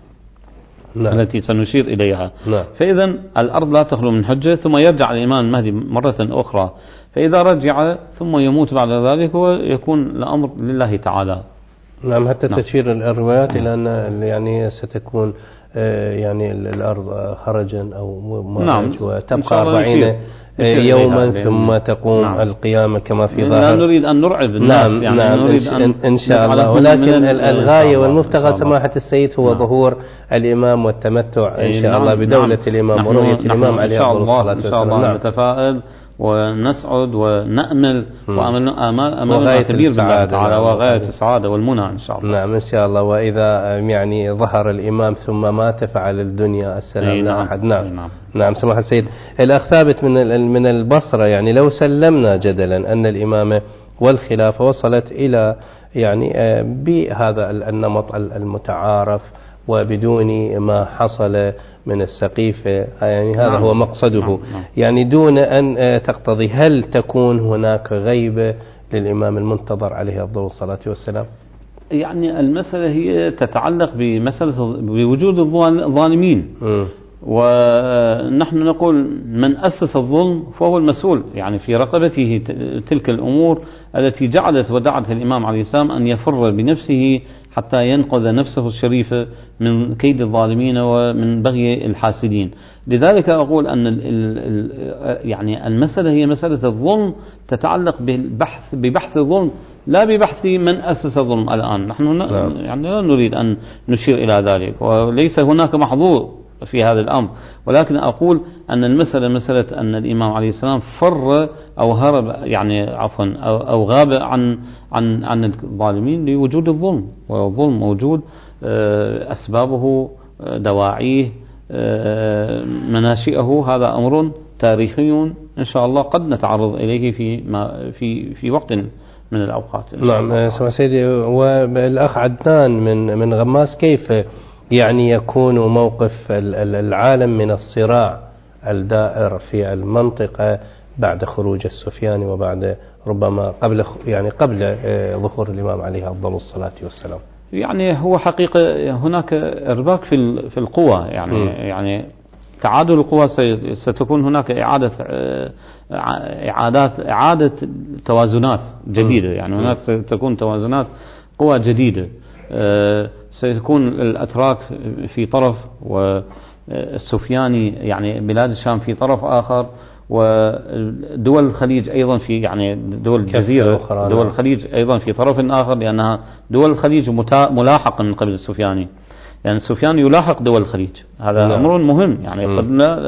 نعم. التي سنشير إليها نعم. فإذا الأرض لا تخلو من حجة، ثم يرجع الإمام المهدي مرة أخرى، فإذا رجع ثم يموت بعد ذلك ويكون الأمر لله تعالى. نعم حتى نعم. تشير الروايات إلى أن يعني ستكون يعني الأرض خرجا أو مهج نعم. وتبقى أربعين يوما ثم تقوم نعم. القيامة كما في ظاهر. لا نريد أن نرعب الناس نعم يعني نعم نريد أن إن شاء الله، ولكن الغاية والمبتغى سماحة السيد هو نعم. ظهور الإمام والتمتع إن شاء نعم. الله بدولة نعم. الإمام ورؤية الإمام عليه الصلاة والسلام. إن شاء الله نعم. نتفائل ونسعد ونأمل وأملنا كبير بالله تعالى وغاية السعادة والمنى إن شاء الله. نعم إن شاء الله. وإذا يعني ظهر الإمام ثم مات فعلى الدنيا السلام لا أحد. نعم نعم, نعم. سماحة السيد الأخ ثابت من من البصرة، يعني لو سلمنا جدلا أن الإمامة والخلافة وصلت إلى يعني بهذا النمط المتعارف وبدون ما حصل من السقيفة، يعني هذا نعم. هو مقصده نعم. نعم. يعني دون أن تقتضي، هل تكون هناك غيبة للإمام المنتظر عليه أفضل الصلاة والسلام؟ يعني المسألة هي تتعلق بمسألة بوجود الظالمين، م. ونحن نقول من أسس الظلم فهو المسؤول، يعني في رقبته تلك الأمور التي جعلت ودعت الإمام عليه السلام أن يفر بنفسه حتى ينقذ نفسه الشريفة من كيد الظالمين ومن بغي الحاسدين. لذلك أقول أن ال ال يعني المسألة هي مسألة الظلم تتعلق بالبحث ببحث الظلم لا ببحث من أسس الظلم. الآن نحن نعم. يعني لا نريد أن نشير إلى ذلك، وليس هناك محظور في هذا الأمر، ولكن أقول أن المسألة مسألة أن الإمام عليه السلام فر أو هرب يعني عفوا أو, أو غاب عن عن عن الظالمين لوجود الظلم، والظلم موجود، أسبابه دواعيه مناشئه، هذا أمر تاريخي إن شاء الله قد نتعرض إليه في ما في في وقت من الأوقات. نعم سمع سيدي. والأخ عدنان من من غماس، كيف يعني يكون موقف العالم من الصراع الدائر في المنطقة بعد خروج السفياني وبعد ربما قبل يعني قبل ظهور الإمام عليه أفضل الصلاة والسلام؟ يعني هو حقيقة هناك ارباك في في القوى، يعني م. يعني تعادل القوى، ستكون هناك إعادة إعادات إعادة توازنات جديدة، يعني هناك ستكون توازنات قوى جديدة، سيكون الأتراك في طرف والسفياني يعني بلاد الشام في طرف آخر، ودول الخليج أيضا في يعني دول الجزيرة دول الخليج أيضا في طرف آخر، لأنها دول الخليج ملاحقة من قبل السفياني، يعني السفياني يلاحق دول الخليج، هذا لا. أمر مهم يعني قد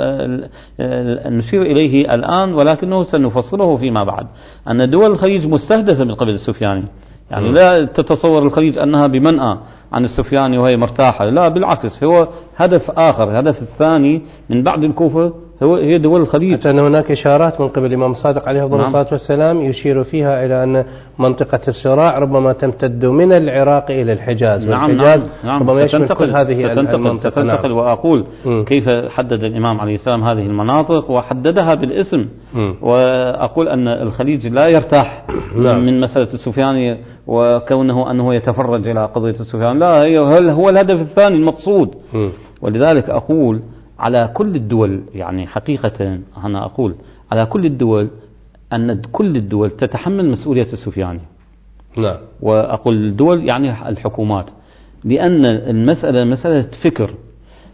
نشير إليه الآن، ولكنه سنفصله فيما بعد، أن دول الخليج مستهدفة من قبل السفياني، يعني م. لا تتصور الخليج أنها بمنأى عن السفياني وهي مرتاحة، لا بالعكس، هو هدف آخر، الهدف الثاني من بعد الكوفة هو هي دول الخليج. حتى أن هناك إشارات من قبل الإمام الصادق عليه أفضل الصلاة والسلام يشير فيها إلى أن منطقة الصراع ربما تمتد من العراق إلى الحجاز، نعم والحجاز نعم ربما يشمل كل هذه ستنتقل المنطقة. ستنتقل نعم. وأقول م. كيف حدد الإمام عليه السلام هذه المناطق وحددها بالاسم، م. وأقول أن الخليج لا يرتاح نعم. من مسألة السفياني وكونه أنه يتفرج إلى قضية السفياني، لا، هي هو الهدف الثاني المقصود. م. ولذلك أقول على كل الدول، يعني حقيقة أنا أقول على كل الدول أن كل الدول تتحمل مسؤولية السفياني. لا. وأقول الدول يعني الحكومات، لأن المسألة مسألة فكر،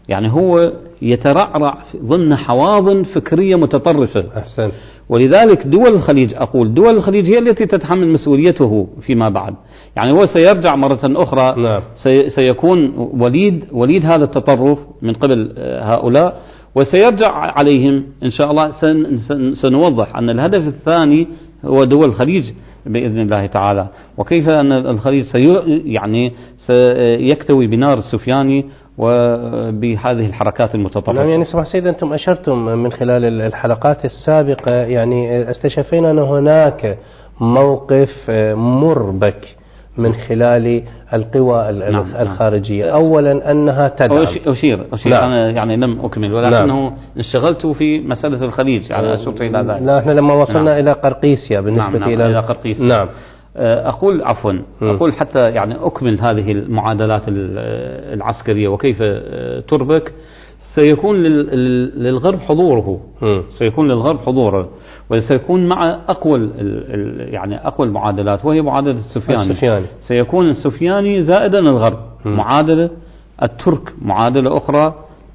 يعني هو يترعرع ضمن حواضن فكرية متطرفة. أحسن. ولذلك دول الخليج، أقول دول الخليج هي التي تتحمل مسؤوليته فيما بعد. يعني هو سيرجع مرة أخرى. نعم. سي سيكون وليد وليد هذا التطرف من قبل هؤلاء، وسيرجع عليهم إن شاء الله. سن سنوضح أن الهدف الثاني هو دول الخليج بإذن الله تعالى، وكيف أن الخليج سي يعني سيكتوي بنار السفياني وبهذه الحركات المتطرفة. نعم. يعني سمح سيد، أنتم أشرتم من خلال الحلقات السابقة، يعني استشفينا أن هناك موقف مربك من خلال القوى نعم. الخارجية. نعم. أولا أنها تدعم. أشير, أشير نعم. أنا يعني لم أكمل، ولكنه نعم. انشغلت في مسألة الخليج على يعني أشرت إلى ذلك. لا، احنا لما وصلنا نعم. إلى قرقيسيا بالنسبة نعم. إلى إلى قرقيسيا. نعم. أقول عفوا أقول حتى يعني أكمل هذه المعادلات العسكرية وكيف تربك. سيكون للغرب حضوره م. سيكون للغرب حضوره وسيكون مع أقوى يعني أقوى المعادلات، وهي معادلة السفياني. السفياني سيكون السفياني زائدا الغرب م. معادلة، الترك معادلة أخرى،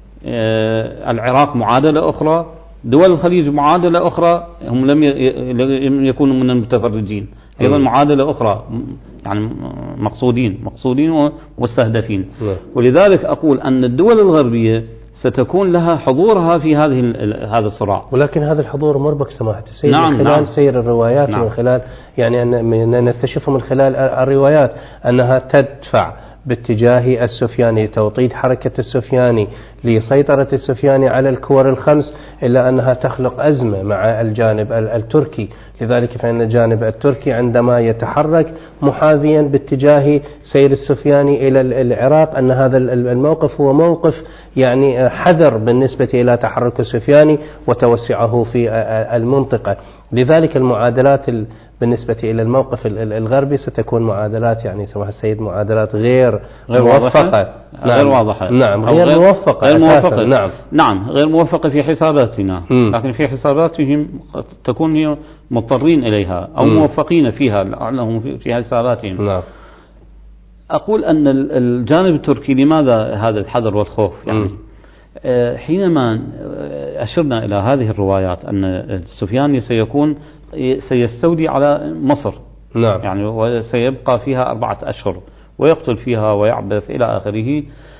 العراق معادلة أخرى، دول الخليج معادلة أخرى، هم لم يكونوا من المتفرجين أيضا معادلة أخرى، يعني مقصودين مقصودين ومستهدفين. ولذلك أقول أن الدول الغربية ستكون لها حضورها في هذه هذا الصراع. ولكن هذا الحضور مربك سماحة السيد نعم من خلال نعم. سير الروايات نعم. من خلال يعني أن نستشف من خلال الروايات أنها تدفع باتجاه السفياني، توطيد حركة السفياني لسيطرة السفياني على الكور الخمس، إلا أنها تخلق أزمة مع الجانب التركي. لذلك فإن الجانب التركي عندما يتحرك محاذيا باتجاه سير السفياني إلى العراق، أن هذا الموقف هو موقف يعني حذر بالنسبة إلى تحرك السفياني وتوسعه في المنطقة. لذلك المعادلات بالنسبة إلى الموقف الغربي ستكون معادلات يعني سماحة السيد معادلات غير غير موفقة. نعم. غير واضحة. نعم غير, غير موفقة غير موفقة. نعم نعم غير موفقة في حساباتنا، م. لكن في حساباتهم تكون هي مضطرين إليها أو م. موفقين فيها لعلهم في حساباتهم. نعم. أقول أن الجانب التركي لماذا هذا الحذر والخوف؟ يعني م. حينما أشرنا إلى هذه الروايات أن السفياني سيكون سيستولي على مصر، نعم. يعني وسيبقى فيها أربعة أشهر ويقتل فيها ويعبث إلى آخره.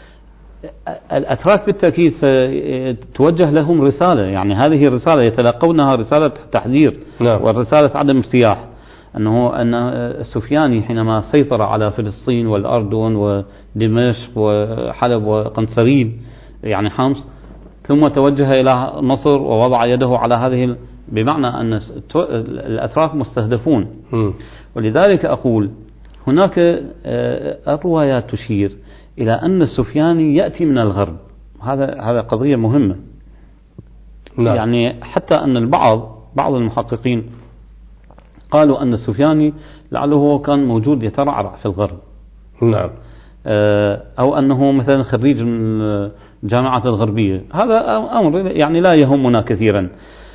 الأتراك بالتأكيد ستوجه لهم رسالة، يعني هذه الرسالة يتلقونها رسالة تحذير، نعم. ورسالة عدم ارتياح، أنه أن السفياني حينما سيطر على فلسطين والأردن ودمشق وحلب وقنصرين يعني حمص، ثم توجه إلى مصر ووضع يده على هذه، بمعنى أن الأتراك مستهدفون. م. ولذلك أقول هناك الروايات تشير إلى أن السفياني يأتي من الغرب. هذا هذا قضية مهمة. نعم. يعني حتى أن البعض بعض المحققين قالوا أن السفياني لعله هو كان موجود يترعرع في الغرب. نعم. أو أنه مثلا خريج من الجامعة الغربية. هذا أمر يعني لا يهمنا كثيرا،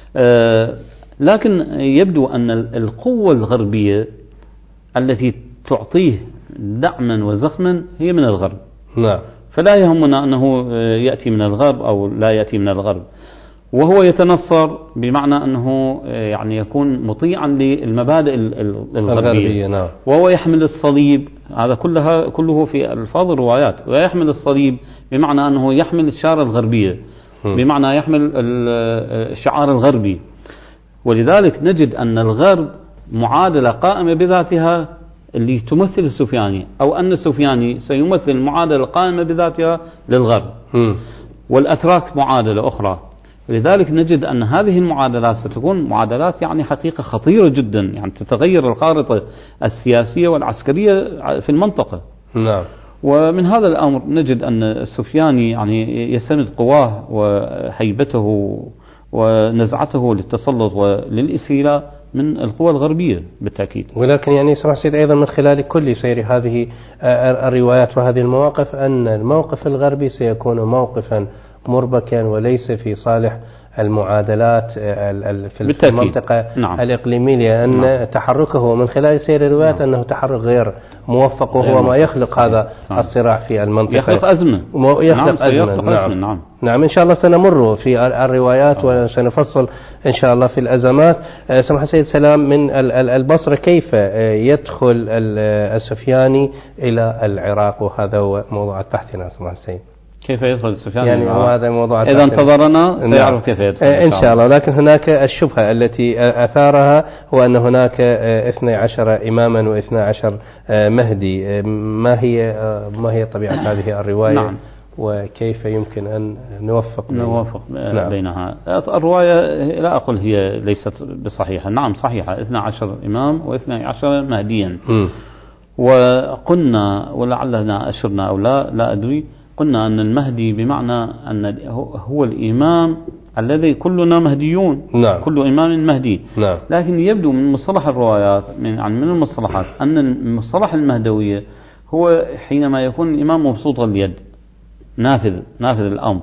لكن يبدو أن القوة الغربية التي تعطيه دعما وزخما هي من الغرب. نعم. فلا يهمنا أنه يأتي من الغرب أو لا يأتي من الغرب، وهو يتنصر بمعنى أنه يعني يكون مطيعا للمبادئ الغربية. نعم. وهو يحمل الصليب، هذا كلها كله في ألفاظ الروايات، ويحمل الصليب بمعنى أنه يحمل الشارة الغربية، بمعنى يحمل الشعار الغربي. ولذلك نجد أن الغرب معادلة قائمة بذاتها اللي تمثل السفياني، أو أن السفياني سيمثل معادلة قائمة بذاتها للغرب، م. والأتراك معادلة أخرى. لذلك نجد أن هذه المعادلات ستكون معادلات يعني حقيقة خطيرة جدا، يعني تتغير الخارطة السياسية والعسكرية في المنطقة. نعم. ومن هذا الأمر نجد أن السفياني يعني يستند قواه وهيبته ونزعته للتسلط وللاستيلاء من القوى الغربية بالتأكيد. ولكن يعني سمع سيد أيضا من خلال كل سير هذه الروايات وهذه المواقف أن الموقف الغربي سيكون موقفا مربكا وليس في صالح المعادلات في بالتأكيد. المنطقة نعم. الإقليمية، لأن نعم. تحركه من خلال سير الروايات نعم. أنه تحرك غير موفق، وهو ما يخلق صحيح. هذا نعم. الصراع في المنطقة، يخلق أزمة يخلق نعم. أزمة نعم. أزمة نعم. نعم إن شاء الله سنمر في الروايات آه. وسنفصل إن شاء الله في الأزمات. سمح سيد سلام، من البصرة كيف يدخل السفياني إلى العراق؟ وهذا هو موضوع بحثنا. سمح السيد، كيف يدخل السفياني يعني هذا موضوع إذا انتظرنا سيعرف كيف يدخل إن شاء الله. لكن هناك الشبهة التي أثارها هو أن هناك اثني عشر إماما واثني عشر مهدي. ما هي ما هي طبيعة هذه الرواية؟ نعم. وكيف يمكن أن نوفق بينها؟ نوفق نعم. بينها. الرواية لا أقول هي ليست بصحيحة، نعم صحيحة، اثني عشر إمام واثني عشر مهديا. م. وقلنا ولعلنا أشرنا أو لا لا أدري، قلنا أن المهدي بمعنى أن هو الإمام الذي كلنا مهديون. نعم. كل إمام مهدي. نعم. لكن يبدو من مصطلح الروايات من يعني من المصطلحات أن مصطلح المهدوية هو حينما يكون الإمام مبسوط اليد، نافذ نافذ الأمر.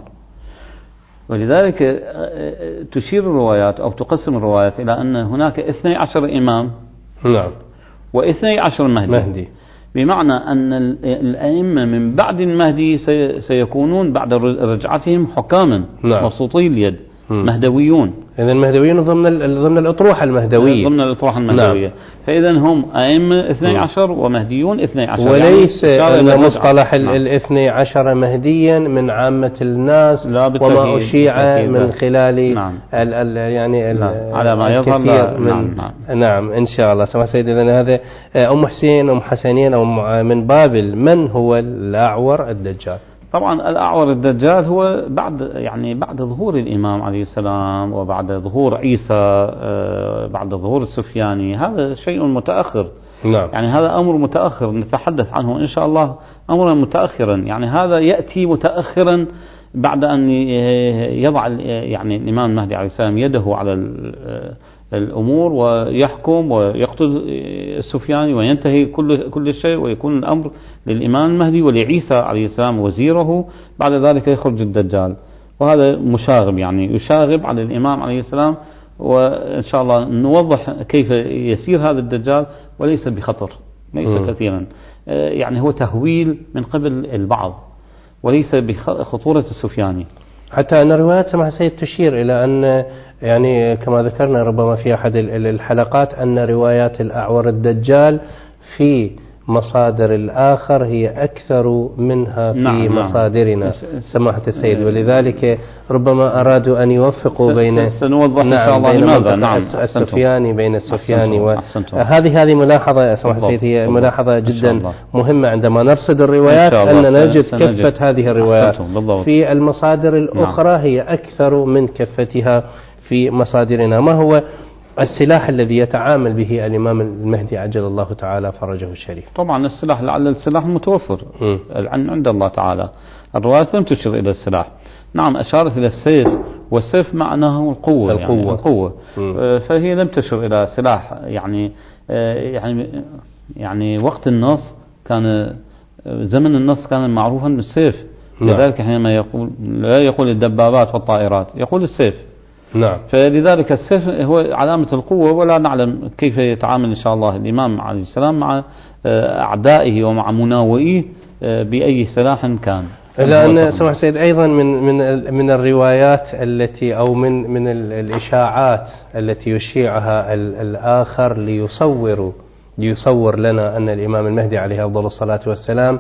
ولذلك تشير الروايات أو تقسم الروايات إلى أن هناك اثني عشر إمام نعم واثني عشر مهدي. مهدي بمعنى أن الأئمة من بعد المهدي سيكونون بعد رجعتهم حكاما نعم. مبسوطي اليد م. مهدويون. إذا المهدويون ضمن ضمن الأطروحة المهدوية ضمن الأطروحة المهدوية. نعم. فإذا هم أئمة اثني عشر ومهديون اثني عشر، وليس يعني مصطلح نعم. الاثني عشر مهديا من عامة الناس وما أشيع من خلال نعم. ال ال يعني ال نعم. على ما يظهر من نعم. نعم. نعم إن شاء الله. سمع سيدي، إذن هذا أم حسين أم حسنين أو من بابل، من هو الأعور الدجال؟ طبعا الأعور الدجال هو بعد يعني بعد ظهور الإمام عليه السلام وبعد ظهور عيسى، بعد ظهور السفياني. هذا شيء متأخر. نعم. يعني هذا أمر متأخر نتحدث عنه إن شاء الله أمرا متأخرا. يعني هذا يأتي متأخرا بعد أن يضع يعني الإمام المهدي عليه السلام يده على الأمور ويحكم ويقتل السفياني وينتهي كل كل شيء، ويكون الأمر للإمام المهدي ولعيسى عليه السلام وزيره. بعد ذلك يخرج الدجال، وهذا مشاغب يعني يشاغب على الإمام عليه السلام. وإن شاء الله نوضح كيف يسير هذا الدجال، وليس بخطر، ليس م. كثيرا، يعني هو تهويل من قبل البعض وليس بخطورة السفياني. حتى أن الروايات سمح سيد تشير إلى أن يعني كما ذكرنا ربما في أحد الحلقات أن روايات الأعور الدجال في مصادر الآخر هي أكثر منها في نعم مصادرنا نعم. سماحة السيد، ولذلك ربما أرادوا أن يوفقوا بين سنوضح نعم إن شاء الله لماذا نعم السفياني بين السفياني وهذه هذه ملاحظة سماحة السيد، هي ملاحظة جدا مهمة عندما نرصد الروايات أن نجد كفة هذه الروايات في المصادر الأخرى نعم. هي أكثر من كفتها في مصادرنا. ما هو السلاح الذي يتعامل به الإمام المهدي عجل الله تعالى فرجه الشريف؟ طبعا السلاح لعل السلاح المتوفر عند الله تعالى. الرواية لم تشير إلى السلاح. نعم أشارت إلى السيف، والسيف معناه القوة, القوة. يعني القوة. فهي لم تشير إلى سلاح. يعني يعني يعني وقت النص كان زمن النص كان معروفا بالسيف. لذلك حينما يقول لا يقول الدبابات والطائرات، يقول السيف. نعم. فلذلك السيف هو علامة القوة، ولا نعلم كيف يتعامل إن شاء الله الإمام عليه السلام مع أعدائه ومع مناوئيه بأي سلاح كان. لأن سمح سيد أيضا من من من الروايات التي أو من من الإشاعات التي يشيعها الآخر ليصوروا ليصور لنا أن الإمام المهدي عليه أفضل الصلاة والسلام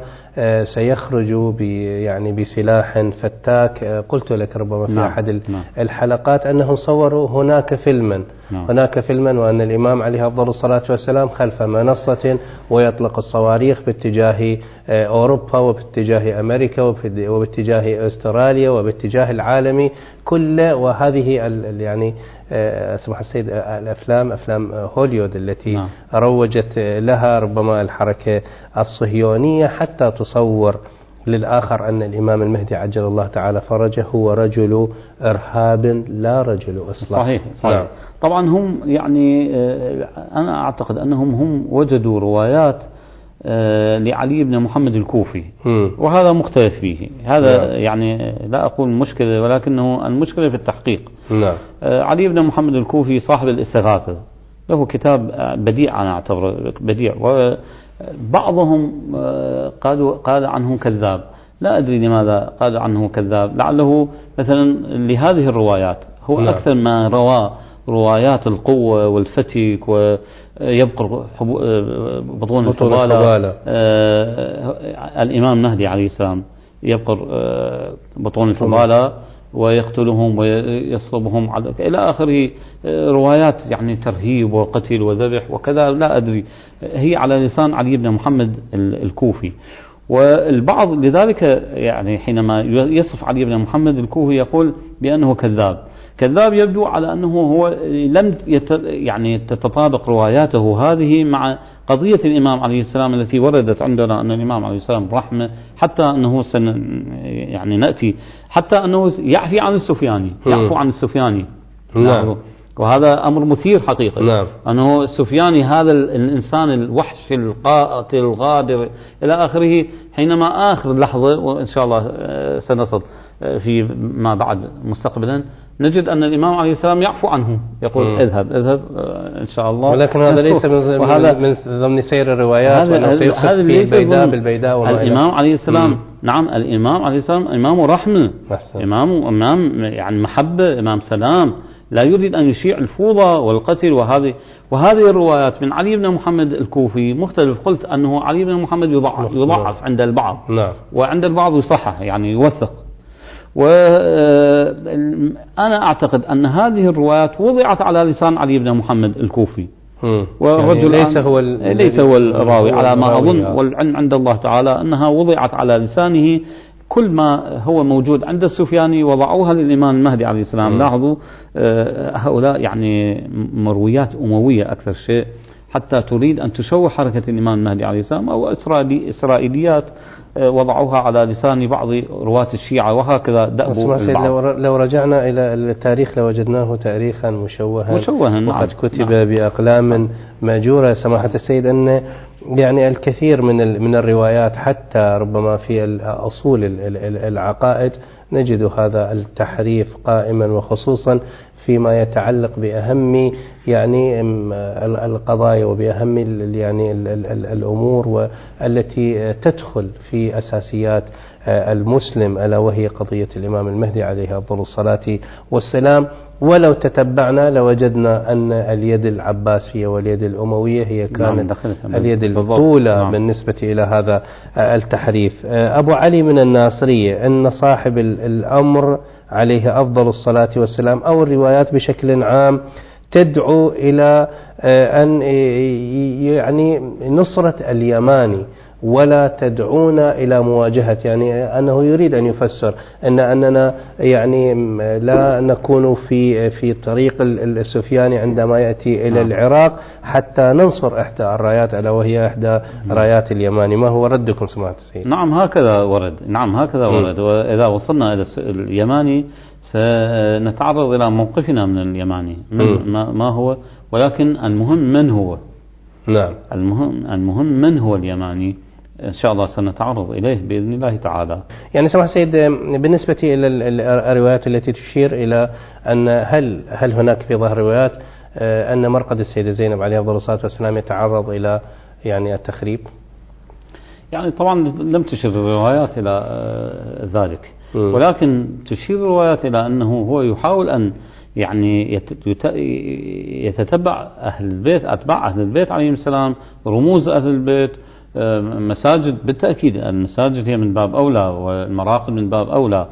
سيخرج يعني بسلاح فتاك. قلت لك ربما في نعم. أحد نعم. الحلقات أنهم صوروا هناك فيلما نعم. هناك فيلما وأن الإمام عليه أفضل الصلاة والسلام خلف منصة ويطلق الصواريخ باتجاه أوروبا وباتجاه أمريكا وباتجاه أستراليا وباتجاه العالمي كله. وهذه يعني سمح السيد الأفلام أفلام هوليوود التي نعم. روجت لها ربما الحركة الصهيونية حتى تصور للآخر أن الإمام المهدي عجل الله تعالى فرجه هو رجل إرهاب لا رجل إصلاح. صحيح, صحيح. نعم. طبعا هم يعني أنا أعتقد أنهم هم وجدوا روايات لعلي بن محمد الكوفي، وهذا مختلف فيه. هذا نعم. يعني لا أقول مشكلة، ولكنه المشكلة في التحقيق. نعم. علي بن محمد الكوفي صاحب الاستغاثة له كتاب بديع، أنا أعتبره بديع، وبعضهم قالوا قال عنه كذاب، لا أدري لماذا قال عنه كذاب، لعله مثلا لهذه الروايات هو نعم. أكثر ما روى روايات القوة والفتك ويبقر بطون الحبالة. آه الإمام المهدي عليه السلام يبقر آه بطون الحبالة ويقتلهم ويصلبهم على إلى آخره، آه روايات يعني ترهيب وقتل وذبح وكذا، لا أدري، هي على لسان علي بن محمد الكوفي. والبعض لذلك يعني حينما يصف علي بن محمد الكوفي يقول بأنه كذاب. كذاب يبدو على أنه هو لم يت يعني تتطابق رواياته هذه مع قضية الإمام عليه السلام التي وردت عندنا أن الإمام عليه السلام رحمة، حتى أنه سن يعني نأتي حتى أنه يعفي عن السفياني، يعفو عن السفياني. نعم. وهذا أمر مثير حقيقة. نعم. أنه السفياني هذا الإنسان الوحش القاتل الغادر إلى آخره، حينما آخر لحظة وإن شاء الله سنصل في ما بعد مستقبلا نجد أن الإمام عليه السلام يعفو عنه، يقول م. اذهب اذهب إن شاء الله. ولكن هذا ليس من ضمن سير الروايات، هذا ليس البيداء بالبيداء. الإمام عليه السلام م. نعم، الإمام عليه السلام إمام رحمة، إمام إمام يعني محبة، إمام سلام، لا يريد أن يشيع الفوضى والقتل. وهذه وهذه الروايات من علي بن محمد الكوفي مختلف. قلت أنه علي بن محمد يضعف, يضعف عند البعض نعم. وعند البعض يصحح يعني يوثق. وأنا أعتقد أن هذه الروايات وضعت على لسان علي بن محمد الكوفي، والرجل يعني ليس هو ليس هو الراوي على ما أظن، والعلم عند الله تعالى أنها وضعت على لسانه. كل ما هو موجود عند السفياني وضعوها للإمام المهدي عليه السلام. لاحظوا هؤلاء يعني مرويات أموية أكثر شيء، حتى تريد أن تشوه حركة الإمام المهدي عليه السلام، أو إسرائيليات وضعوها على لسان بعض رواة الشيعة، وهكذا دأبوا البعض. لو رجعنا إلى التاريخ لوجدناه تاريخا مشوها مشوها وقد كتب نعم. بأقلام ماجورة. سماحة السيد أن يعني الكثير من من الروايات حتى ربما في أصول العقائد نجد هذا التحريف قائما، وخصوصا فيما يتعلق بأهم يعني القضايا وبأهم يعني الأمور والتي تدخل في أساسيات المسلم، ألا وهي قضية الإمام المهدي عليه أفضل الصلاة والسلام. ولو تتبعنا لوجدنا أن اليد العباسية واليد الأموية هي كانت اليد الأولى بالنسبة إلى هذا التحريف. أبو علي من الناصرية أن صاحب الأمر عليه أفضل الصلاة والسلام أو الروايات بشكل عام تدعو إلى أن يعني نصرة اليماني، ولا تدعونا إلى مواجهة، يعني أنه يريد أن يفسر أن أننا يعني لا نكون في في طريق السفياني عندما يأتي إلى العراق حتى ننصر إحدى الرايات ألا وهي إحدى رايات اليماني. ما هو ردكم سماحة السيد؟ نعم هكذا ورد، نعم هكذا ورد. وإذا وصلنا إلى اليماني سنتعرض إلى موقفنا من اليماني من ما هو، ولكن المهم من هو. نعم. المهم المهم من هو اليماني، إن شاء الله سنتعرض إليه بإذن الله تعالى. يعني سماحة السيد بالنسبة إلى الروايات التي تشير إلى أن هل هل هناك في ظهر روايات أن مرقد السيدة زينب عليه أفضل الصلاة والسلام يتعرض إلى يعني التخريب؟ يعني طبعا لم تشير الروايات إلى ذلك، ولكن تشير الروايات إلى أنه هو يحاول أن يعني يتتبع أهل البيت، أتباع أهل البيت عليهم السلام، رموز أهل البيت، مساجد. بالتأكيد المساجد هي من باب أولى، والمراقد من باب أولى.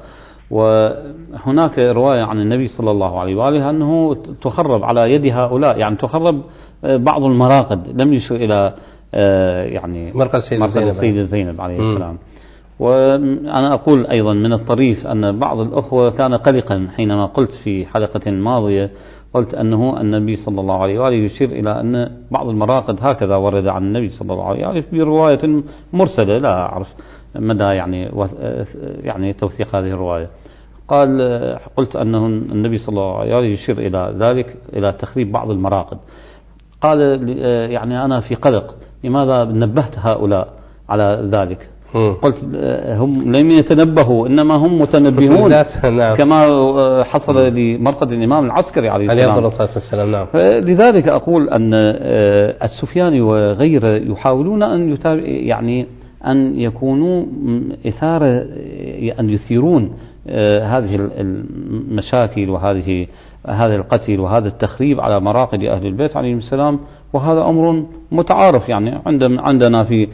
وهناك رواية عن النبي صلى الله عليه وآله أنه تخرب على يد هؤلاء، يعني تخرب بعض المراقد، لم يشير إلى يعني مرقد السيدة زينب عليه السلام. وأنا أقول أيضا من الطريف أن بعض الأخوة كان قلقا حينما قلت في حلقة ماضية، قلت أنه النبي صلى الله عليه وآله يشير إلى أن بعض المراقد هكذا ورد عن النبي صلى الله عليه وآله في رواية مرسلة، لا أعرف مدى يعني يعني توثيق هذه الرواية. قال قلت أنه النبي صلى الله عليه وآله يشير إلى ذلك، إلى تخريب بعض المراقد. قال يعني أنا في قلق لماذا نبهت هؤلاء على ذلك؟ قلت هم لم يتنبهوا إنما هم متنبهون كما حصل لمرقد الإمام العسكري عليه السلام. نعم. لذلك أقول أن السفياني وغيره يحاولون أن يعني أن يكونوا إثارة، أن يثيرون هذه المشاكل وهذه هذا القتل وهذا التخريب على مراقد أهل البيت عليهم السلام، وهذا أمر متعارف. يعني عندنا في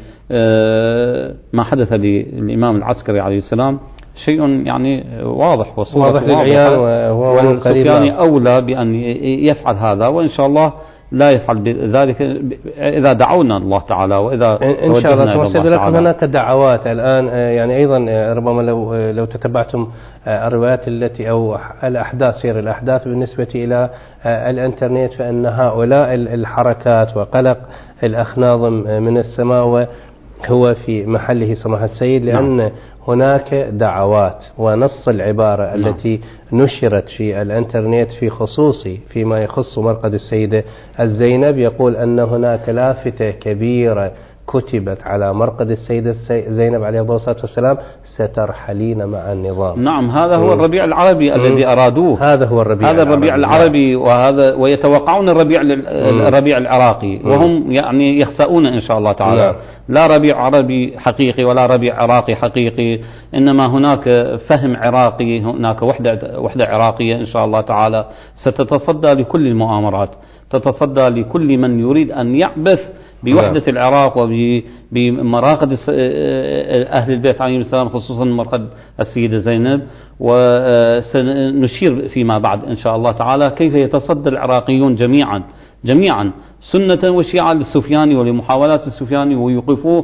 ما حدث للإمام العسكري عليه السلام شيء يعني واضح واضح للعيان، والسفياني أولى بأن يفعل هذا، وإن شاء الله لا يفعل ذلك إذا دعونا الله تعالى وإذا إن شاء الله. سمعت لكم هناك دعوات الآن، يعني أيضا ربما لو لو تتبعتم الروايات التي أو الأحداث، سير الأحداث بالنسبة إلى الإنترنت، فإن هؤلاء الحركات وقلق الأخ ناظم من السماء هو في محله سماحة السيد، لأن نعم. هناك دعوات، ونص العبارة نعم. التي نشرت في الانترنت في خصوصي فيما يخص مرقد السيدة الزينب يقول أن هناك لافتة كبيرة كتبت على مرقد السيدة زينب عليه الصلاة والسلام: سترحلين مع النظام. نعم، هذا هو الربيع العربي الذي أرادوه. هذا هو الربيع هذا الربيع العربي، وهذا ويتوقعون الربيع الربيع العراقي، وهم يعني يخسؤون إن شاء الله تعالى. لا, لا ربيع عربي حقيقي ولا ربيع عراقي حقيقي، إنما هناك فهم عراقي، هناك وحدة وحدة عراقية إن شاء الله تعالى ستتصدى لكل المؤامرات، تتصدى لكل من يريد أن يعبث بوحدة العراق وبمراقد أهل البيت عليهم السلام، خصوصا مرقد السيدة زينب. وسنشير فيما بعد إن شاء الله تعالى كيف يتصدى العراقيون جميعا جميعا سنة وشيعة للسفياني ولمحاولات السفياني، ويوقفوه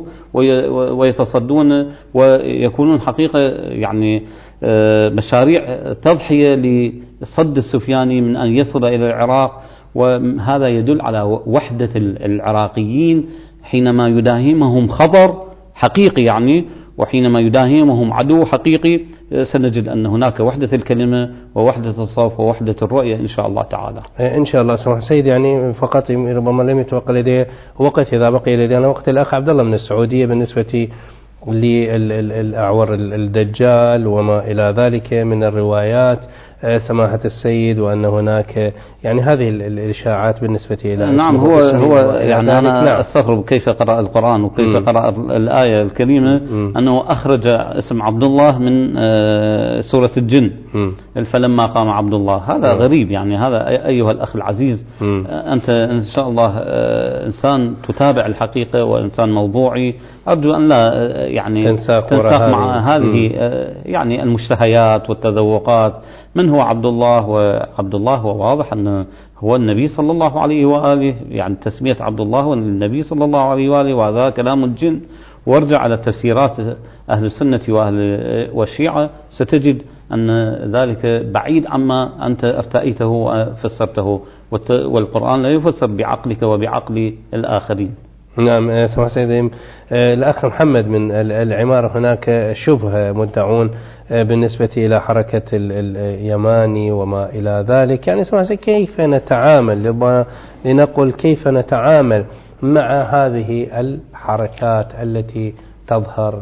ويتصدون ويكونون حقيقة يعني مشاريع تضحية لصد السفياني من أن يصل إلى العراق. وهذا يدل على وحدة العراقيين حينما يداهمهم خطر حقيقي يعني، وحينما يداهمهم عدو حقيقي سنجد أن هناك وحدة الكلمة ووحدة الصف ووحدة الرؤية إن شاء الله تعالى. إن شاء الله. سمح سيد، يعني فقط ربما لم يتوقع لدي وقت، إذا بقي لدينا وقت، الأخ عبد الله من السعودية بالنسبة للأعور الدجال وما إلى ذلك من الروايات سماحة السيد، وأن هناك يعني هذه الإشاعات بالنسبة إلى نعم هو هو يعني أنا نعم. أستغرب كيف قرأ القرآن وكيف م. قرأ الآية الكريمة م. أنه أخرج اسم عبد الله من سورة الجن م. فلما قام عبد الله. هذا م. غريب يعني. هذا أيها الأخ العزيز م. أنت إن شاء الله إنسان تتابع الحقيقة وإنسان موضوعي، أرجو أن لا يعني تنساق, تنساق مع هذه يعني المشتهيات والتذوقات. من هو عبد الله؟ وعبد الله هو واضح أنه هو النبي صلى الله عليه وآله، يعني تسمية عبد الله والنبي صلى الله عليه وآله، وهذا كلام الجن. وارجع على تفسيرات أهل السنة وأهل والشيعة ستجد أن ذلك بعيد عما أنت ارتأيته وفسرته، والقرآن لا يفسر بعقلك وبعقل الآخرين. نعم. سمع سيدي الأخ محمد من العمارة، هناك شبهة مدعون بالنسبة إلى حركة اليماني وما إلى ذلك، يعني سمع سيدي كيف نتعامل، لنقل كيف نتعامل مع هذه الحركات التي تظهر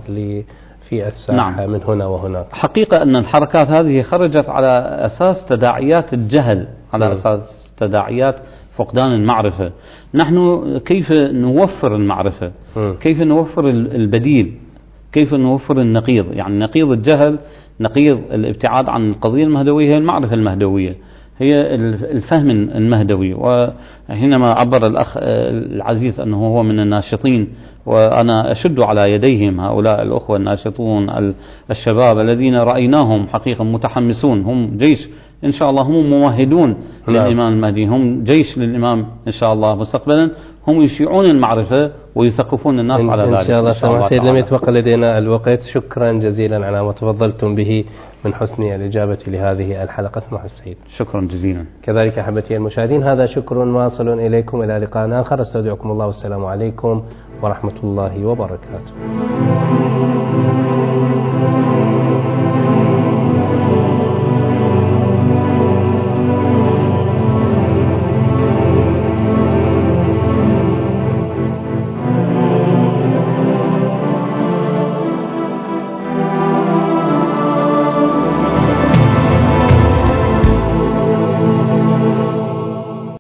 في الساحة نعم. من هنا وهناك. حقيقة أن الحركات هذه خرجت على أساس تداعيات الجهل، على م. أساس تداعيات فقدان المعرفة. نحن كيف نوفر المعرفة؟ م. كيف نوفر البديل؟ كيف نوفر النقيض؟ يعني نقيض الجهل، نقيض الابتعاد عن القضية المهدوية هي المعرفة المهدوية، هي الفهم المهدوي. وحينما عبر الأخ العزيز أنه هو من الناشطين، وأنا أشد على يديهم هؤلاء الأخوة الناشطون الشباب الذين رأيناهم حقيقة متحمسون، هم جيش إن شاء الله، هم موحدون للإمام المهدي، هم جيش للإمام إن شاء الله مستقبلا، هم يشيعون المعرفة ويثقفون الناس على ذلك إن شاء الله. سمع سيد، لم يتبقى لدينا الوقت. شكرا جزيلا على ما تفضلتم به من حسن الإجابة لهذه الحلقة. سمح السيد. شكرا جزيلا. كذلك أحبتي المشاهدين، هذا شكر واصل إليكم. إلى لقاء آخر، استودعكم الله والسلام عليكم ورحمة الله وبركاته.